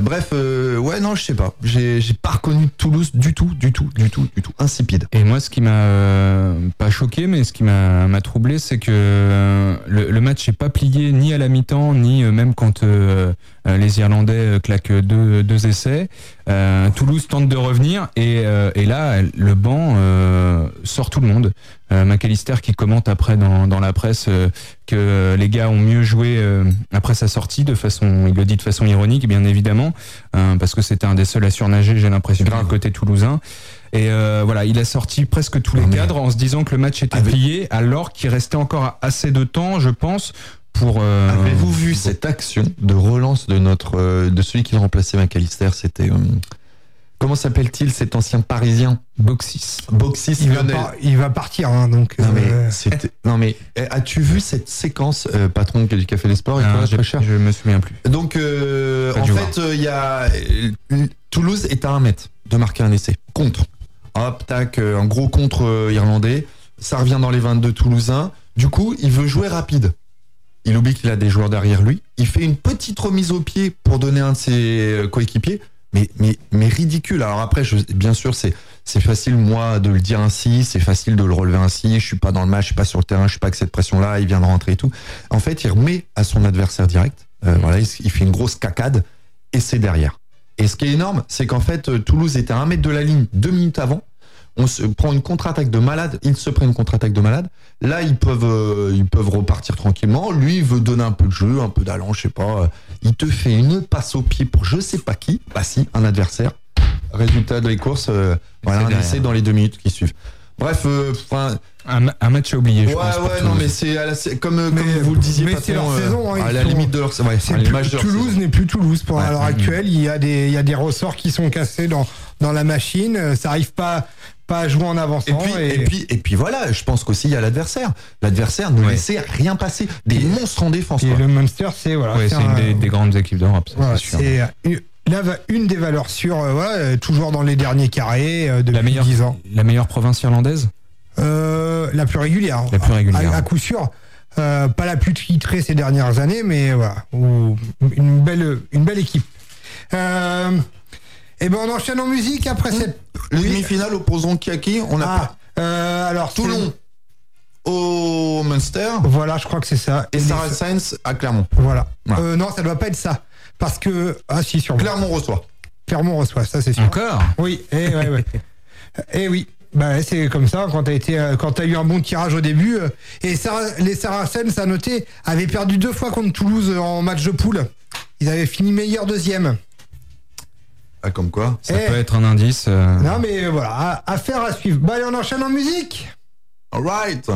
Je sais pas. J'ai pas reconnu Toulouse du tout. Insipide. Et moi, ce qui m'a pas choqué, mais ce qui m'a troublé, c'est que le match n'est pas plié ni à la mi-temps, ni même quand les Irlandais claquent deux essais. Toulouse tente de revenir et là, le banc sort tout le monde. McAllister qui commente après dans la presse que les gars ont mieux joué après sa sortie, il le dit de façon ironique, bien évidemment, parce que c'était un des seuls à surnager, j'ai l'impression, côté toulousain. Et il a sorti presque tous les cadres en se disant que le match était plié, alors qu'il restait encore assez de temps, je pense, pour... Avez-vous vu cette action de relance de celui qui remplaçait McAllister? C'était... Comment s'appelle-t-il cet ancien Parisien? Boxis. Il va partir, hein, donc. Non mais as-tu vu cette séquence, patron du Café des Sports? Je me souviens plus. Donc il y a Toulouse est à 1 mètre de marquer un essai contre. Hop, tac, un gros contre irlandais. Ça revient dans les 22 Toulousains. Du coup, il veut jouer rapide. Il oublie qu'il a des joueurs derrière lui. Il fait une petite remise au pied pour donner un de ses coéquipiers. Mais ridicule. Alors après, bien sûr, c'est facile, moi, de le dire ainsi, c'est facile de le relever ainsi, je suis pas dans le match, je suis pas sur le terrain, je suis pas avec cette pression-là, il vient de rentrer et tout. En fait, il remet à son adversaire direct, il fait une grosse cacade, et c'est derrière. Et ce qui est énorme, c'est qu'en fait, Toulouse était à 1 mètre de la ligne 2 minutes avant, on se prend une contre-attaque de malade, ils se prennent une contre-attaque de malade, là, ils peuvent repartir tranquillement, lui, il veut donner un peu de jeu, un peu d'allant, je sais pas, il te fait une passe au pied pour je sais pas qui, un adversaire, résultat de les courses, un essai dans les 2 minutes qui suivent. Bref, un match à oublier, je pense. Non, mais c'est comme vous le disiez, mais c'est leur saison, à la limite de leur saison. Toulouse n'est plus Toulouse pour l'heure actuelle. Il y a des ressorts qui sont cassés dans la machine. Ça arrive pas à jouer en avançant. Et puis voilà, je pense qu'aussi il y a l'adversaire. L'adversaire ne laissait rien passer. Des monstres en défense. Et le Munster, c'est une des grandes équipes d'Europe. C'est une des valeurs sûres, toujours dans les derniers carrés depuis 10 ans. La meilleure province irlandaise? La plus régulière. La plus régulière. À coup sûr. Pas la plus titrée ces dernières années, mais voilà. Une belle équipe. Et ben on enchaîne en musique après cette demi-finale opposant qui à qui? On a alors Toulon au Munster. Voilà, je crois que c'est ça. Et Saracens à Clermont. Voilà. Non, ça doit pas être ça. Parce que si, sur Clermont reçoit. Clermont reçoit, ça c'est sûr. Encore? Oui. Ouais. Et oui. Bah c'est comme ça quand t'as eu un bon tirage au début. Et les Saracens, à noter, avaient perdu 2 fois contre Toulouse en match de poule. Ils avaient fini meilleur deuxième. Ah, comme quoi. Ça peut être un indice. Non mais voilà, affaire à suivre. Bah allez, on enchaîne en musique. Alright.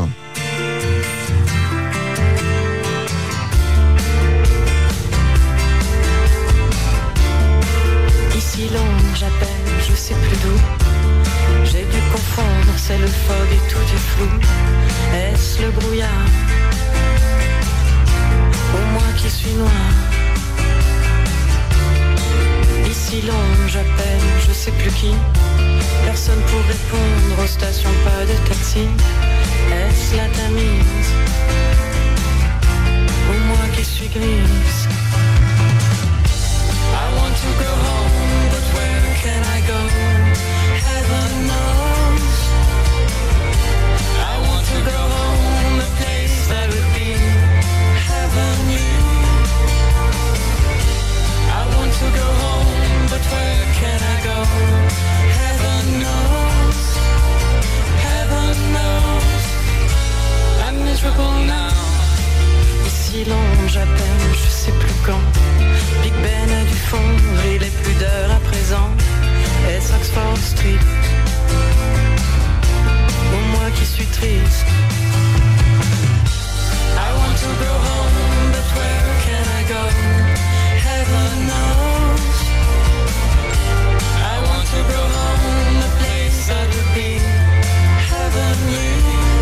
Ici Londres, j'appelle, je sais plus d'où. J'ai dû confondre, c'est le fog et tout est flou. Est-ce le brouillard ou moi qui suis noir? Ici Londres, j'appelle, je sais plus qui. Personne pour répondre aux stations, pas de taxi. Est-ce la Tamise ou moi qui suis grise? I want to go home, but where can I go? Heaven knows. I want to go home, a place that would be heavenly. I want to go home, but where can I go? Heaven knows. Heaven knows. I'm miserable now. Ici Londres, j'appelle, je sais plus quand. Big Ben a du fond, il est plus d'heure à présent. Est-ce Oxford Street ou moi qui suis triste? I want to go home, but where can I go? Heaven knows. I want to go home, a place that would be heavenly.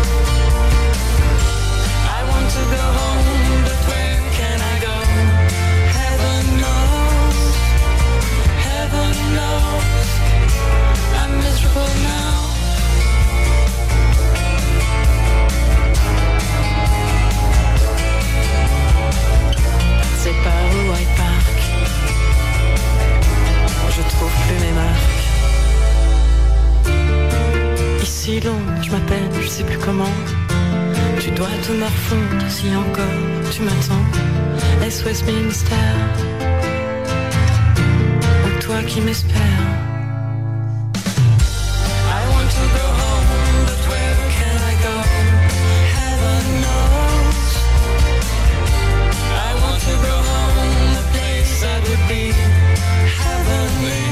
I want to go home, but where can I go? Heaven knows. Heaven knows. I'm miserable now. C'est par où Hyde Park. Je trouve plus mes marques. Ici Londres, je m'appelle, je sais plus comment. Tu dois tout me refondre si encore tu m'attends. Est-ce Westminster ou toi qui m'espères? I want to go home, but where can I go? Heaven knows. I want to go home, a place that would be heavenly.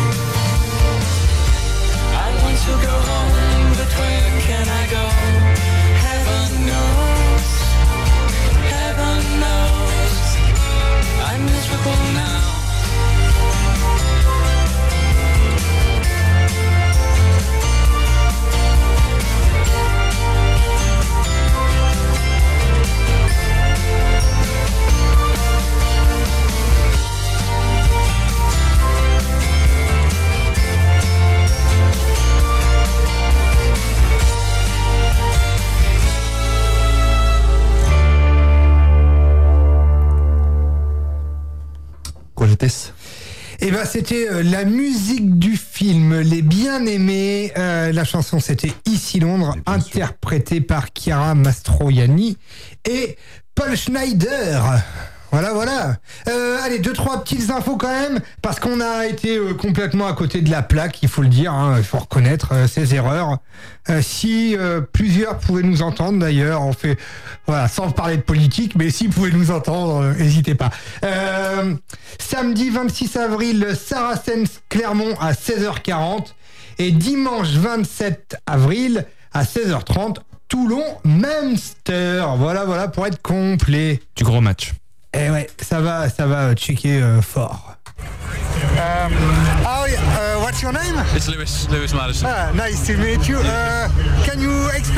I want to go home, but where can I go? Heaven knows. Heaven knows. I'm miserable now. Et ben c'était la musique du film Les Bien-Aimés. La chanson c'était Ici Londres, interprétée par Chiara Mastroianni et Paul Schneider. Voilà. Allez, 2-3 petites infos quand même, parce qu'on a été complètement à côté de la plaque, il faut le dire, il faut reconnaître ses erreurs. Si plusieurs pouvaient nous entendre d'ailleurs, on fait, voilà, sans parler de politique, mais si vous pouvez nous entendre, n'hésitez pas. Samedi 26 avril, Saracens Clermont à 16h40, et dimanche 27 avril à 16h30, Toulon Munster. Voilà, pour être complet. Du gros match. Eh ouais, ça va checker fort. What's your name? It's Lewis Madison. Nice to meet you. Can you explain to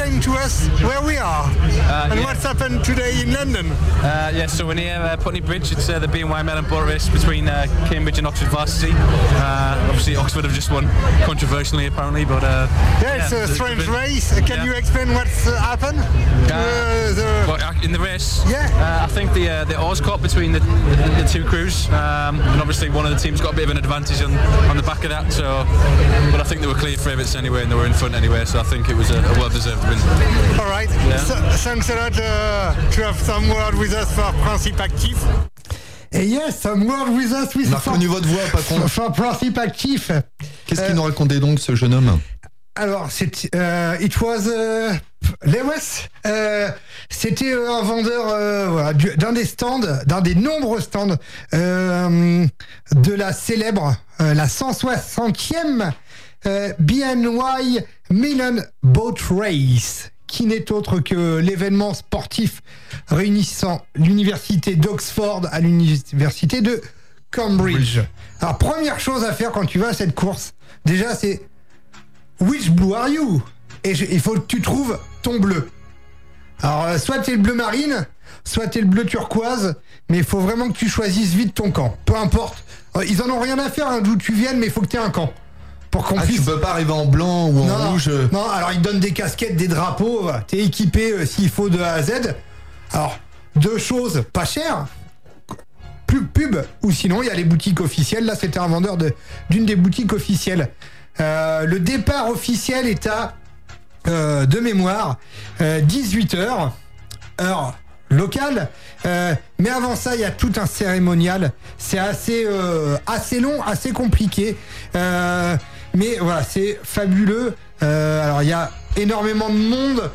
us where we are and what's happened today in London? So we're near Putney Bridge. It's the B&Y Mellon boat race between Cambridge and Oxford Varsity. Obviously Oxford have just won controversially apparently, but it's a strange race. Can you explain what's happened? In the race? Yeah. I think the oars caught between the two crews, and obviously one of the teams got a bit of an advantage on the back of that. So, but I think they were clear favourites anyway, and they were in front anyway. So I think it was a well-deserved win. All right. Yeah. Thanks a lot to have some word with us for Principe Actif. Et yes, some word with us with on a reconnu votre voix, patron. For Principe Actif. Qu'est-ce qu'il nous racontait donc ce jeune homme? Alors, it was Lewis. C'était un vendeur voilà, d'un des nombreux stands de la célèbre, la 160e B&Y Mellon Boat Race, qui n'est autre que l'événement sportif réunissant l'université d'Oxford à l'université de Cambridge. Alors, première chose à faire quand tu vas à cette course, déjà c'est which blue are you? Et il faut que tu trouves ton bleu. Alors, soit t'es le bleu marine, soit t'es le bleu turquoise, mais il faut vraiment que tu choisisses vite ton camp. Peu importe. Ils en ont rien à faire d'où tu viennes, mais il faut que t'aies un camp. Pour qu'on puisse... Tu peux pas arriver en blanc ou en rouge. Non, alors ils donnent des casquettes, des drapeaux. T'es équipé s'il faut de A à Z. Alors, deux choses pas chères. Pub, ou sinon il y a les boutiques officielles. Là, c'était un vendeur d'une des boutiques officielles. Le départ officiel est à, de mémoire, 18h, heure locale. Mais avant ça, il y a tout un cérémonial. C'est assez long, assez compliqué. Mais voilà, c'est fabuleux. Alors, il y a énormément de monde.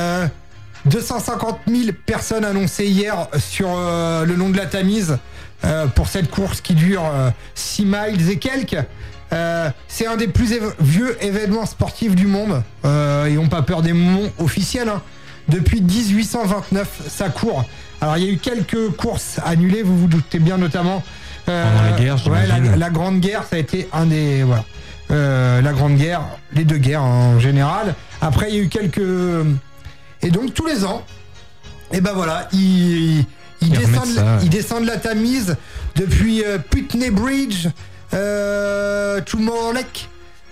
250 000 personnes annoncées hier sur le long de la Tamise pour cette course qui dure 6 miles et quelques. C'est un des plus vieux événements sportifs du monde. Ils n'ont pas peur des mots officiels. Hein. Depuis 1829, ça court. Alors, il y a eu quelques courses annulées, vous vous doutez bien, notamment. Pendant les guerres, la Grande Guerre, ça a été un des... Voilà. La Grande Guerre, les deux guerres en général. Après, il y a eu quelques... Et donc, tous les ans, et ben voilà, ils descendent la Tamise depuis Putney Bridge to Morlech.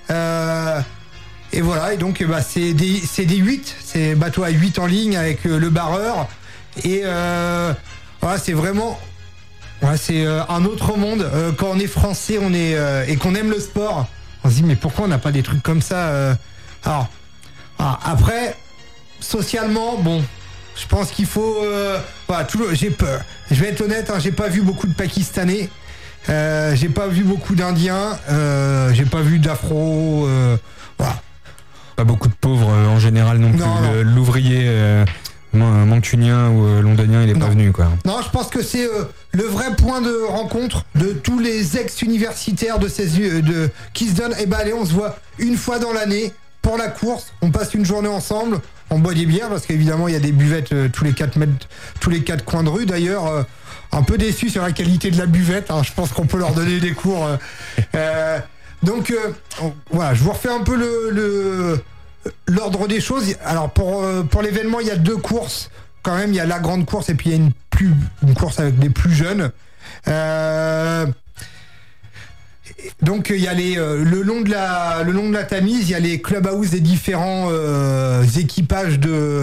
Et voilà, et donc c'est des 8, c'est bateau à 8 en ligne avec le barreur. Et voilà, c'est vraiment... Ouais, c'est un autre monde. Quand on est français, et qu'on aime le sport, on se dit mais pourquoi on n'a pas des trucs comme ça Alors, après, socialement, bon, je pense qu'il faut... voilà, j'ai peur. Je vais être honnête, hein, j'ai pas vu beaucoup de Pakistanais, j'ai pas vu beaucoup d'Indiens, j'ai pas vu d'Afro, voilà. Pas beaucoup de pauvres en général non plus. L'ouvrier mancunien ou londonien, il est pas venu, quoi. Non, je pense que c'est le vrai point de rencontre de tous les ex-universitaires qui se donnent. Et ben allez, on se voit une fois dans l'année pour la course. On passe une journée ensemble. On boit des bières parce qu'évidemment il y a des buvettes tous les 4 mètres, tous les 4 coins de rue. D'ailleurs, un peu déçu sur la qualité de la buvette. Hein. Je pense qu'on peut leur donner des cours. Donc voilà, je vous refais un peu l'ordre des choses. Alors pour l'événement, il y a 2 courses quand même. Il y a la grande course et puis il y a une course avec des plus jeunes. Donc il y a le long de la Tamise, il y a les clubhouse des différents équipages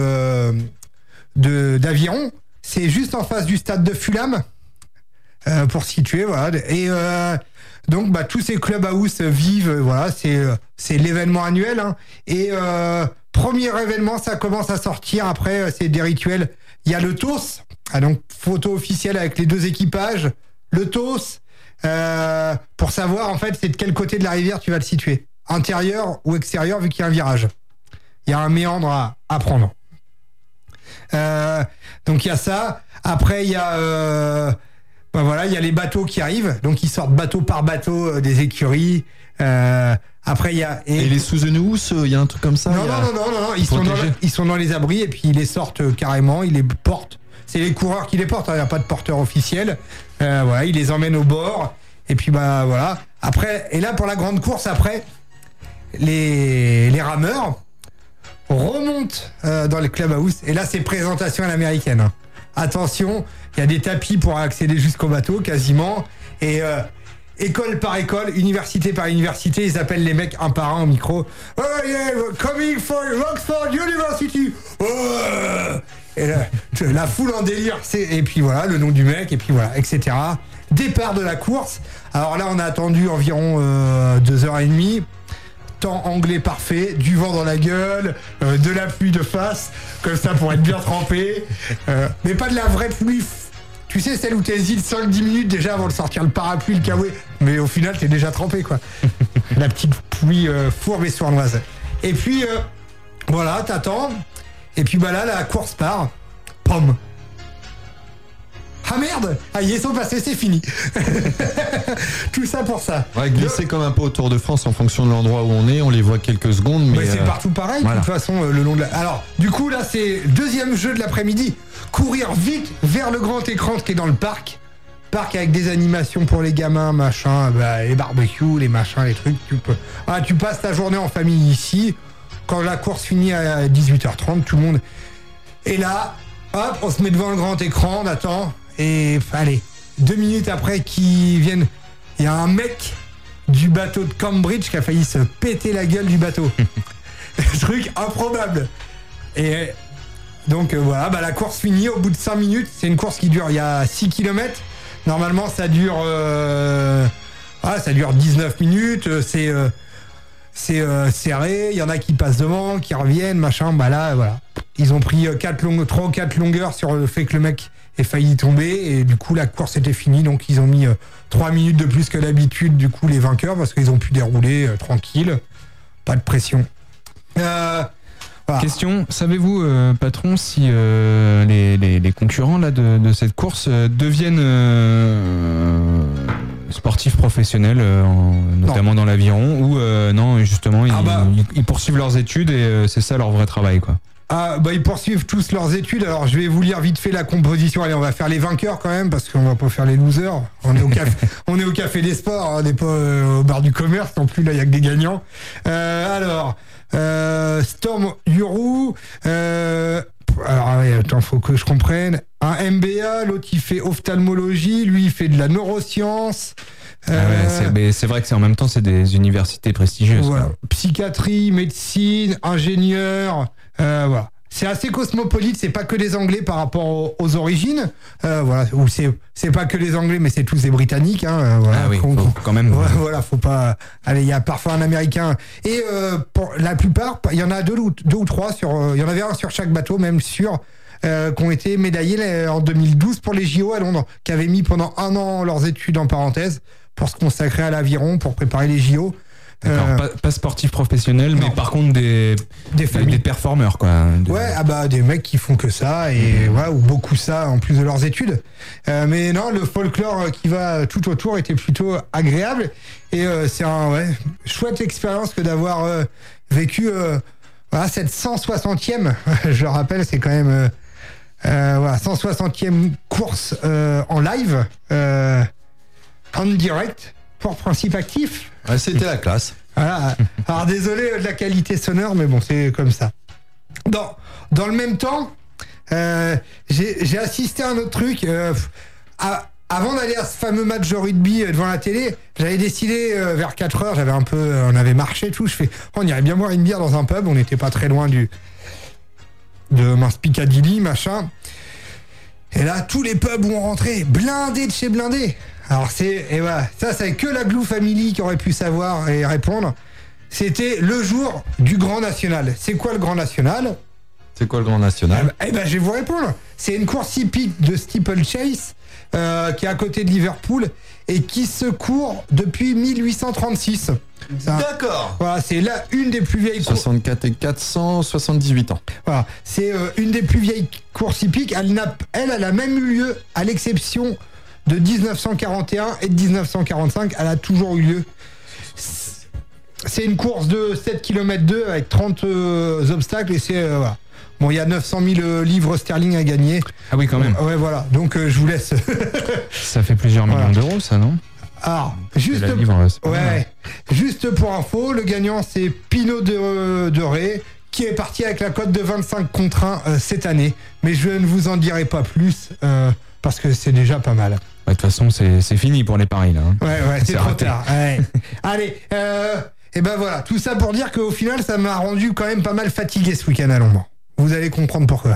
d'aviron. C'est juste en face du stade de Fulham, pour situer, voilà. Et donc tous ces clubhouse vivent, voilà, c'est l'événement annuel, hein. Et premier événement, ça commence à sortir. Après, c'est des rituels. Il y a le toss, donc photo officielle avec les 2 équipages. Le toss, pour savoir en fait c'est de quel côté de la rivière tu vas le situer, intérieur ou extérieur, vu qu'il y a un virage. Il y a un méandre à prendre. Donc il y a ça. Après il y a voilà, il y a les bateaux qui arrivent, donc ils sortent bateau par bateau des écuries. Après il y a et les sous the news, il y a un truc comme ça. Non, ils sont dans les abris et puis ils les sortent carrément, ils les portent. C'est les coureurs qui les portent, il n'y a pas de porteur officiel. Voilà, ils les emmènent au bord et puis voilà. Après, et là pour la grande course, après les rameurs remontent monte dans le clubhouse et là c'est présentation à l'américaine. Hein. Attention, il y a des tapis pour accéder jusqu'au bateau quasiment et école par école, université par université, ils appellent les mecs un par un au micro. Oh yeah, coming for Oxford University. Oh et la foule en délire, et puis voilà le nom du mec et puis voilà, etc. Départ de la course. Alors là on a attendu environ 2h30. Temps anglais parfait, du vent dans la gueule, de la pluie de face, comme ça pour être bien trempé, mais pas de la vraie pluie. Tu sais, celle où t'hésites 5-10 minutes déjà avant de sortir le parapluie, le kawaii, mais au final t'es déjà trempé quoi. La petite pluie fourbe et sournoise. Et puis voilà, t'attends, et puis bah là la course part, pomme. Ah merde, ils sont passés, c'est fini. Tout ça pour ça. Ouais, glisser comme un peu au Tour de France en fonction de l'endroit où on est, on les voit quelques secondes, mais c'est partout pareil, voilà. De toute façon, le long de la... Alors, du coup, là, c'est deuxième jeu de l'après-midi. Courir vite vers le grand écran qui est dans le parc. Parc avec des animations pour les gamins, machin, les barbecues, les machins, les trucs. Tu passes ta journée en famille ici. Quand la course finit à 18h30, tout le monde est là. Hop, on se met devant le grand écran, on attend. Et allez, 2 minutes après qu'ils viennent, il y a un mec du bateau de Cambridge qui a failli se péter la gueule du bateau. Truc improbable. Et donc voilà, la course finit au bout de 5 minutes. C'est une course qui dure, il y a 6 km. Normalement ça dure 19 minutes. C'est serré, il y en a qui passent devant, qui reviennent, machin. Là, voilà. Ils ont pris 3 ou 4 longueurs sur le fait que le mec ait failli tomber et du coup la course était finie, donc ils ont mis 3 minutes de plus que d'habitude, du coup les vainqueurs, parce qu'ils ont pu dérouler tranquille, pas de pression. Voilà. Question, savez-vous patron si les concurrents là de cette course deviennent sportifs professionnels, notamment dans l'aviron, ou non justement ils poursuivent leurs études et c'est ça leur vrai travail quoi. Ils poursuivent tous leurs études. Alors je vais vous lire vite fait la composition. Allez, on va faire les vainqueurs quand même, parce qu'on va pas faire les losers. On est au café, on est au café des sports, on n'est pas au bar du commerce non plus, là il y a que des gagnants. Storm Yuru, attends, faut que je comprenne. Un MBA, l'autre il fait ophtalmologie, lui il fait de la neuroscience. C'est vrai que c'est en même temps c'est des universités prestigieuses. Voilà. Psychiatrie, médecine, ingénieur, voilà. C'est assez cosmopolite, c'est pas que des Anglais par rapport aux origines, voilà. Ou c'est pas que les Anglais, mais c'est tous des Britanniques, hein. Voilà. Ah oui, quand même. Voilà, faut pas. Allez, il y a parfois un Américain et pour la plupart, il y en a deux ou trois sur. Il y en avait un sur chaque bateau, même sur. Qui ont été médaillés en 2012 pour les JO à Londres, qui avaient mis pendant 1 an leurs études en parenthèse pour se consacrer à l'aviron, pour préparer les JO. D'accord, pas sportifs professionnels, mais par contre des performeurs quoi. Des mecs qui font que ça et ou beaucoup ça en plus de leurs études. Mais non, le folklore qui va tout autour était plutôt agréable et c'est chouette expérience que d'avoir vécu cette 160e. Je le rappelle, c'est quand même 160e course en live, en direct, pour Principe Actif. Ouais, c'était la classe. Voilà. Alors désolé de la qualité sonore, mais bon, c'est comme ça. Dans le même temps, j'ai assisté à un autre truc. Avant d'aller à ce fameux match de rugby devant la télé, j'avais décidé vers 4h, on avait marché tout, je fais, on irait bien boire une bière dans un pub, on n'était pas très loin de Piccadilly, machin. Et là, tous les pubs où on rentrait, blindés de chez blindés. Alors ça c'est que la Glue Family qui aurait pu savoir et répondre. C'était le jour du Grand National. C'est quoi le Grand National ? C'est quoi le Grand National ? Je vais vous répondre. C'est une course hippique de steeplechase qui est à côté de Liverpool et qui se court depuis 1836. D'accord. Voilà, c'est là une des plus vieilles courses. 64 et 478 ans. Voilà, c'est une des plus vieilles courses hippiques. Elle a même eu lieu, à l'exception de 1941 et de 1945. Elle a toujours eu lieu. C'est une course de 7 km 2 avec 30 obstacles et c'est voilà. Bon, il y a 900 000 livres sterling à gagner. Ah oui, quand même. Ouais, voilà. Donc je vous laisse. Ça fait plusieurs millions d'euros, ça, non ? Alors, juste, juste pour info, le gagnant c'est Pinot de Ré qui est parti avec la cote de 25-1 cette année. Mais je ne vous en dirai pas plus parce que c'est déjà pas mal. De toute façon, c'est fini pour les paris là. Hein. Ouais, c'est trop raté. tard. Ouais. Allez, et ben voilà, tout ça pour dire qu'au final, ça m'a rendu quand même pas mal fatigué ce week-end à Londres. Vous allez comprendre pourquoi.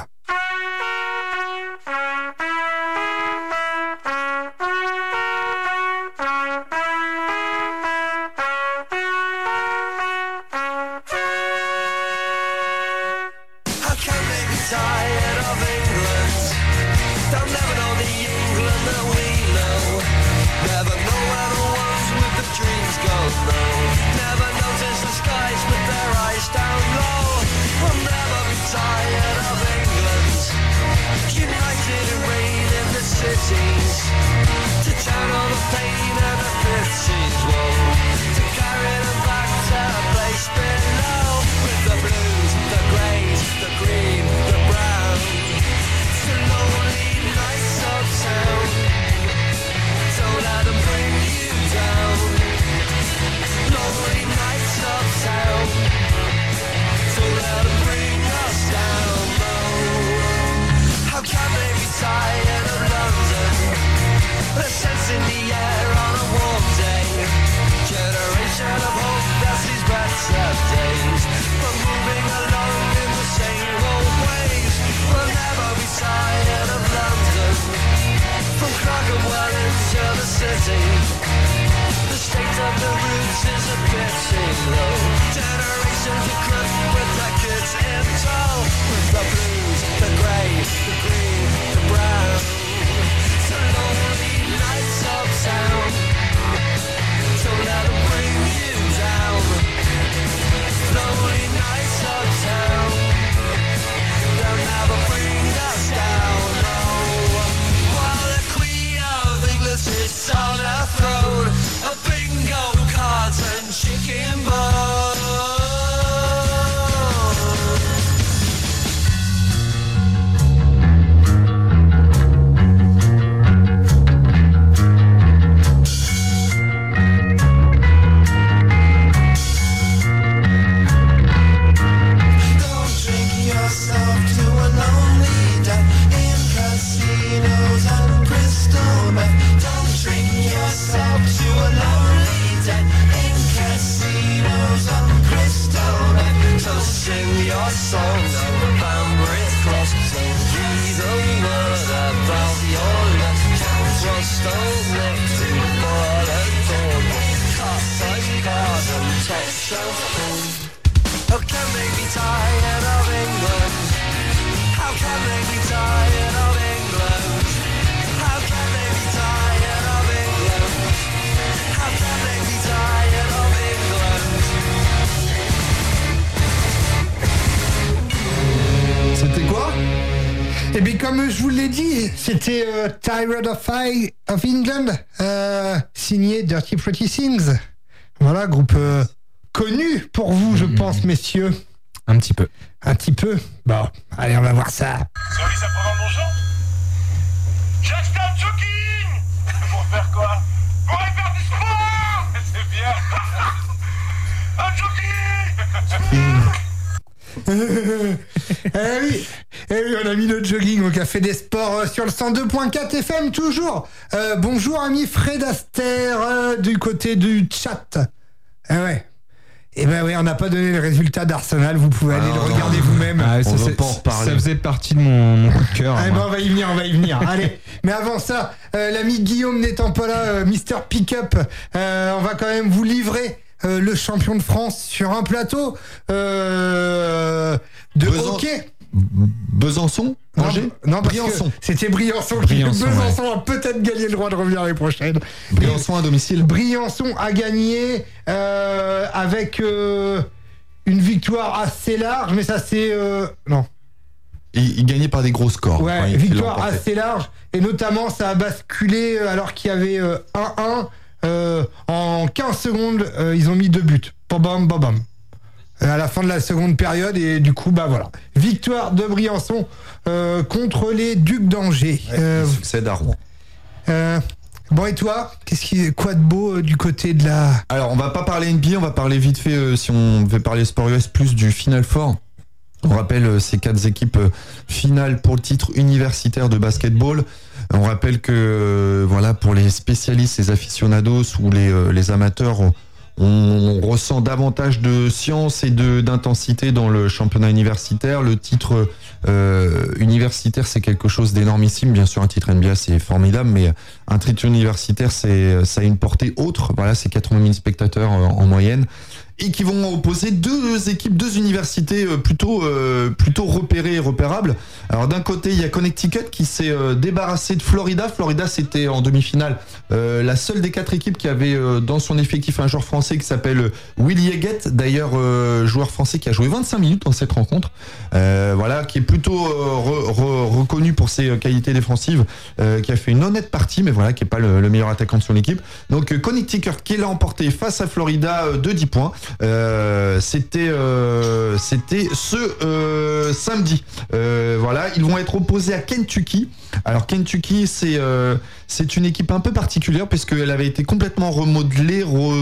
Et bien comme je vous l'ai dit, c'était Tired of England, signé Dirty Pretty Things. Voilà, groupe connu pour vous, je pense, messieurs. Un petit peu. Un petit peu. Bon, allez, on va voir ça. Service après-vente, bonjour. J'achète un jogging. Pour faire quoi? Pour aller faire du sport. C'est bien. Un jogging. oui, on a mis le jogging au Café des Sports sur le 102.4 FM toujours. Bonjour ami Fred Astaire du côté du chat. Ah ouais. Et ben oui, on n'a pas donné le résultat d'Arsenal, vous pouvez aller le regarder vous-même. Ah, ça faisait partie de mon coup de cœur. Ah, ben on va y venir. Allez, mais avant ça, l'ami Guillaume n'étant pas là, Mr. Pickup, on va quand même vous livrer le champion de France sur un plateau de hockey. Besançon, Angers, non, Briançon. C'était Briançon. Besançon a peut-être gagné le droit de revenir l'année prochaine. Briançon à domicile. Briançon a gagné avec une victoire assez large, mais ça c'est non. Il gagnait par des gros scores. Ouais, victoire assez large, et notamment ça a basculé alors qu'il y avait 1-1. En 15 secondes, ils ont mis 2 buts. Bam, bam, bam. À la fin de la seconde période, et du coup, bah voilà. Victoire de Briançon contre les Ducs d'Angers. Succès d'Arrouen. Bon, et toi, quoi de beau du côté de la... Alors, on va pas parler NBA, on va parler vite fait, si on devait parler Sport US, plus du Final Four. On rappelle ces 4 équipes finales pour le titre universitaire de basketball. On rappelle que voilà, pour les spécialistes, les aficionados ou les amateurs, on ressent davantage de science et d'intensité dans le championnat universitaire. Le titre universitaire, c'est quelque chose d'énormissime. Bien sûr, un titre NBA, c'est formidable, mais un titre universitaire, ça a une portée autre. Voilà, c'est 80 000 spectateurs en moyenne. Et qui vont opposer 2 équipes, 2 universités plutôt repérées et repérables. Alors d'un côté, il y a Connecticut qui s'est débarrassé de Florida. Florida, c'était en demi-finale la seule des 4 équipes qui avait dans son effectif un joueur français qui s'appelle Willie Eggett. D'ailleurs, joueur français qui a joué 25 minutes dans cette rencontre. Voilà, qui est plutôt reconnu pour ses qualités défensives, qui a fait une honnête partie, mais voilà, qui est pas le meilleur attaquant de son équipe. Donc Connecticut qui l'a emporté face à Florida de 10 points. C'était ce samedi. Voilà, ils vont être opposés à Kentucky. Alors Kentucky, c'est une équipe un peu particulière puisqu'elle avait été complètement remodifiée.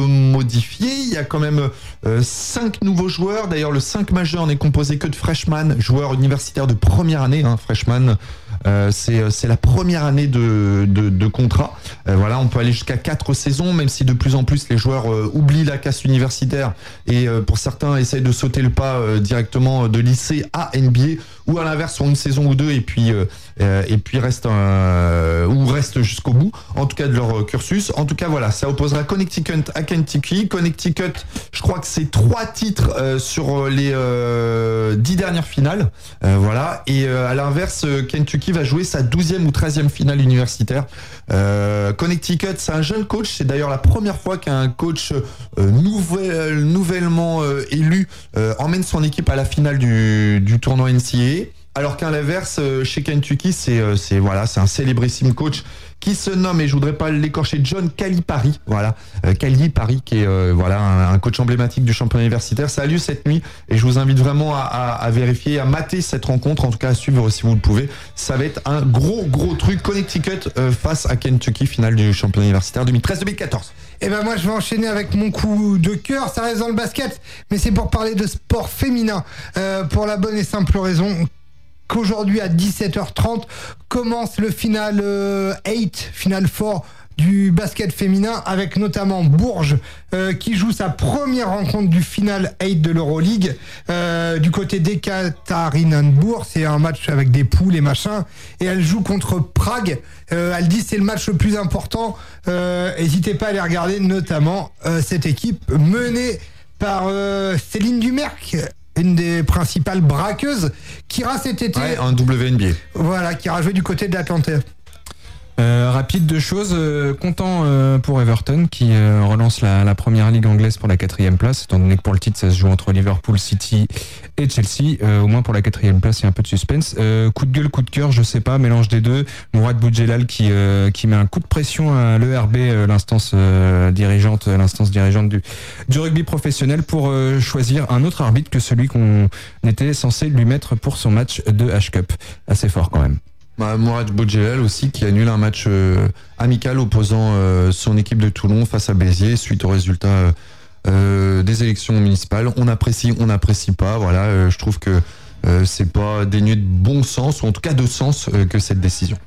Il y a quand même 5 nouveaux joueurs. D'ailleurs, le 5 majeur n'est composé que de freshmen, joueurs universitaires de première année. Freshman, c'est la première année de contrat. Voilà, on peut aller jusqu'à 4 saisons, même si de plus en plus les joueurs oublient la casse universitaire et pour certains essayent de sauter le pas directement de lycée à NBA, ou à l'inverse font une saison ou 2 et puis restent jusqu'au bout, en tout cas de leur cursus. En tout cas, voilà, ça opposera Connecticut à Kentucky. Connecticut, je crois que c'est 3 titres sur les 10 dernières finales. Voilà, et à l'inverse, Kentucky va jouer sa 12e ou 13e finale universitaire. Connecticut, c'est un jeune coach. C'est d'ailleurs la première fois qu'un coach nouvellement élu emmène son équipe à la finale du tournoi NCAA. Alors qu'à l'inverse, chez Kentucky, c'est un célébrissime coach qui se nomme, et je voudrais pas l'écorcher, John Calipari. Voilà, Calipari qui est un coach emblématique du championnat universitaire. Ça a lieu cette nuit et je vous invite vraiment à vérifier, à mater cette rencontre, en tout cas à suivre si vous le pouvez. Ça va être un gros truc. Connecticut face à Kentucky, finale du championnat universitaire 2013-2014. Et ben moi je vais enchaîner avec mon coup de cœur. Ça reste dans le basket, mais c'est pour parler de sport féminin, pour la bonne et simple raison qu'aujourd'hui à 17h30 commence le final 8, final 4 du basket féminin, avec notamment Bourges qui joue sa première rencontre du final 8 de l'Euroleague du côté d'Ekaterinbourg. C'est un match avec des poules et machin, et elle joue contre Prague. Elle dit c'est le match le plus important. N'hésitez pas à aller regarder, notamment cette équipe menée par Céline Dumerc, une des principales braqueuses, qui ira cet été. Ouais, en WNBA. Voilà, qui ira jouer du côté de l'Atlanta. Rapide 2 choses, content pour Everton qui relance la première ligue anglaise pour la 4e place, étant donné que pour le titre ça se joue entre Liverpool, City et Chelsea. Au moins pour la 4e place il y a un peu de suspense. Coup de gueule, coup de cœur, je sais pas, mélange des deux. Mourad Boudjelal qui met un coup de pression à l'ERB, l'instance dirigeante du rugby professionnel, pour choisir un autre arbitre que celui qu'on était censé lui mettre pour son match de H-Cup. Assez fort quand même. Mourad Boudjelal aussi, qui annule un match amical opposant son équipe de Toulon face à Béziers suite au résultat des élections municipales. On apprécie pas. Voilà, je trouve que c'est pas dénué de bon sens, ou en tout cas de sens, que cette décision.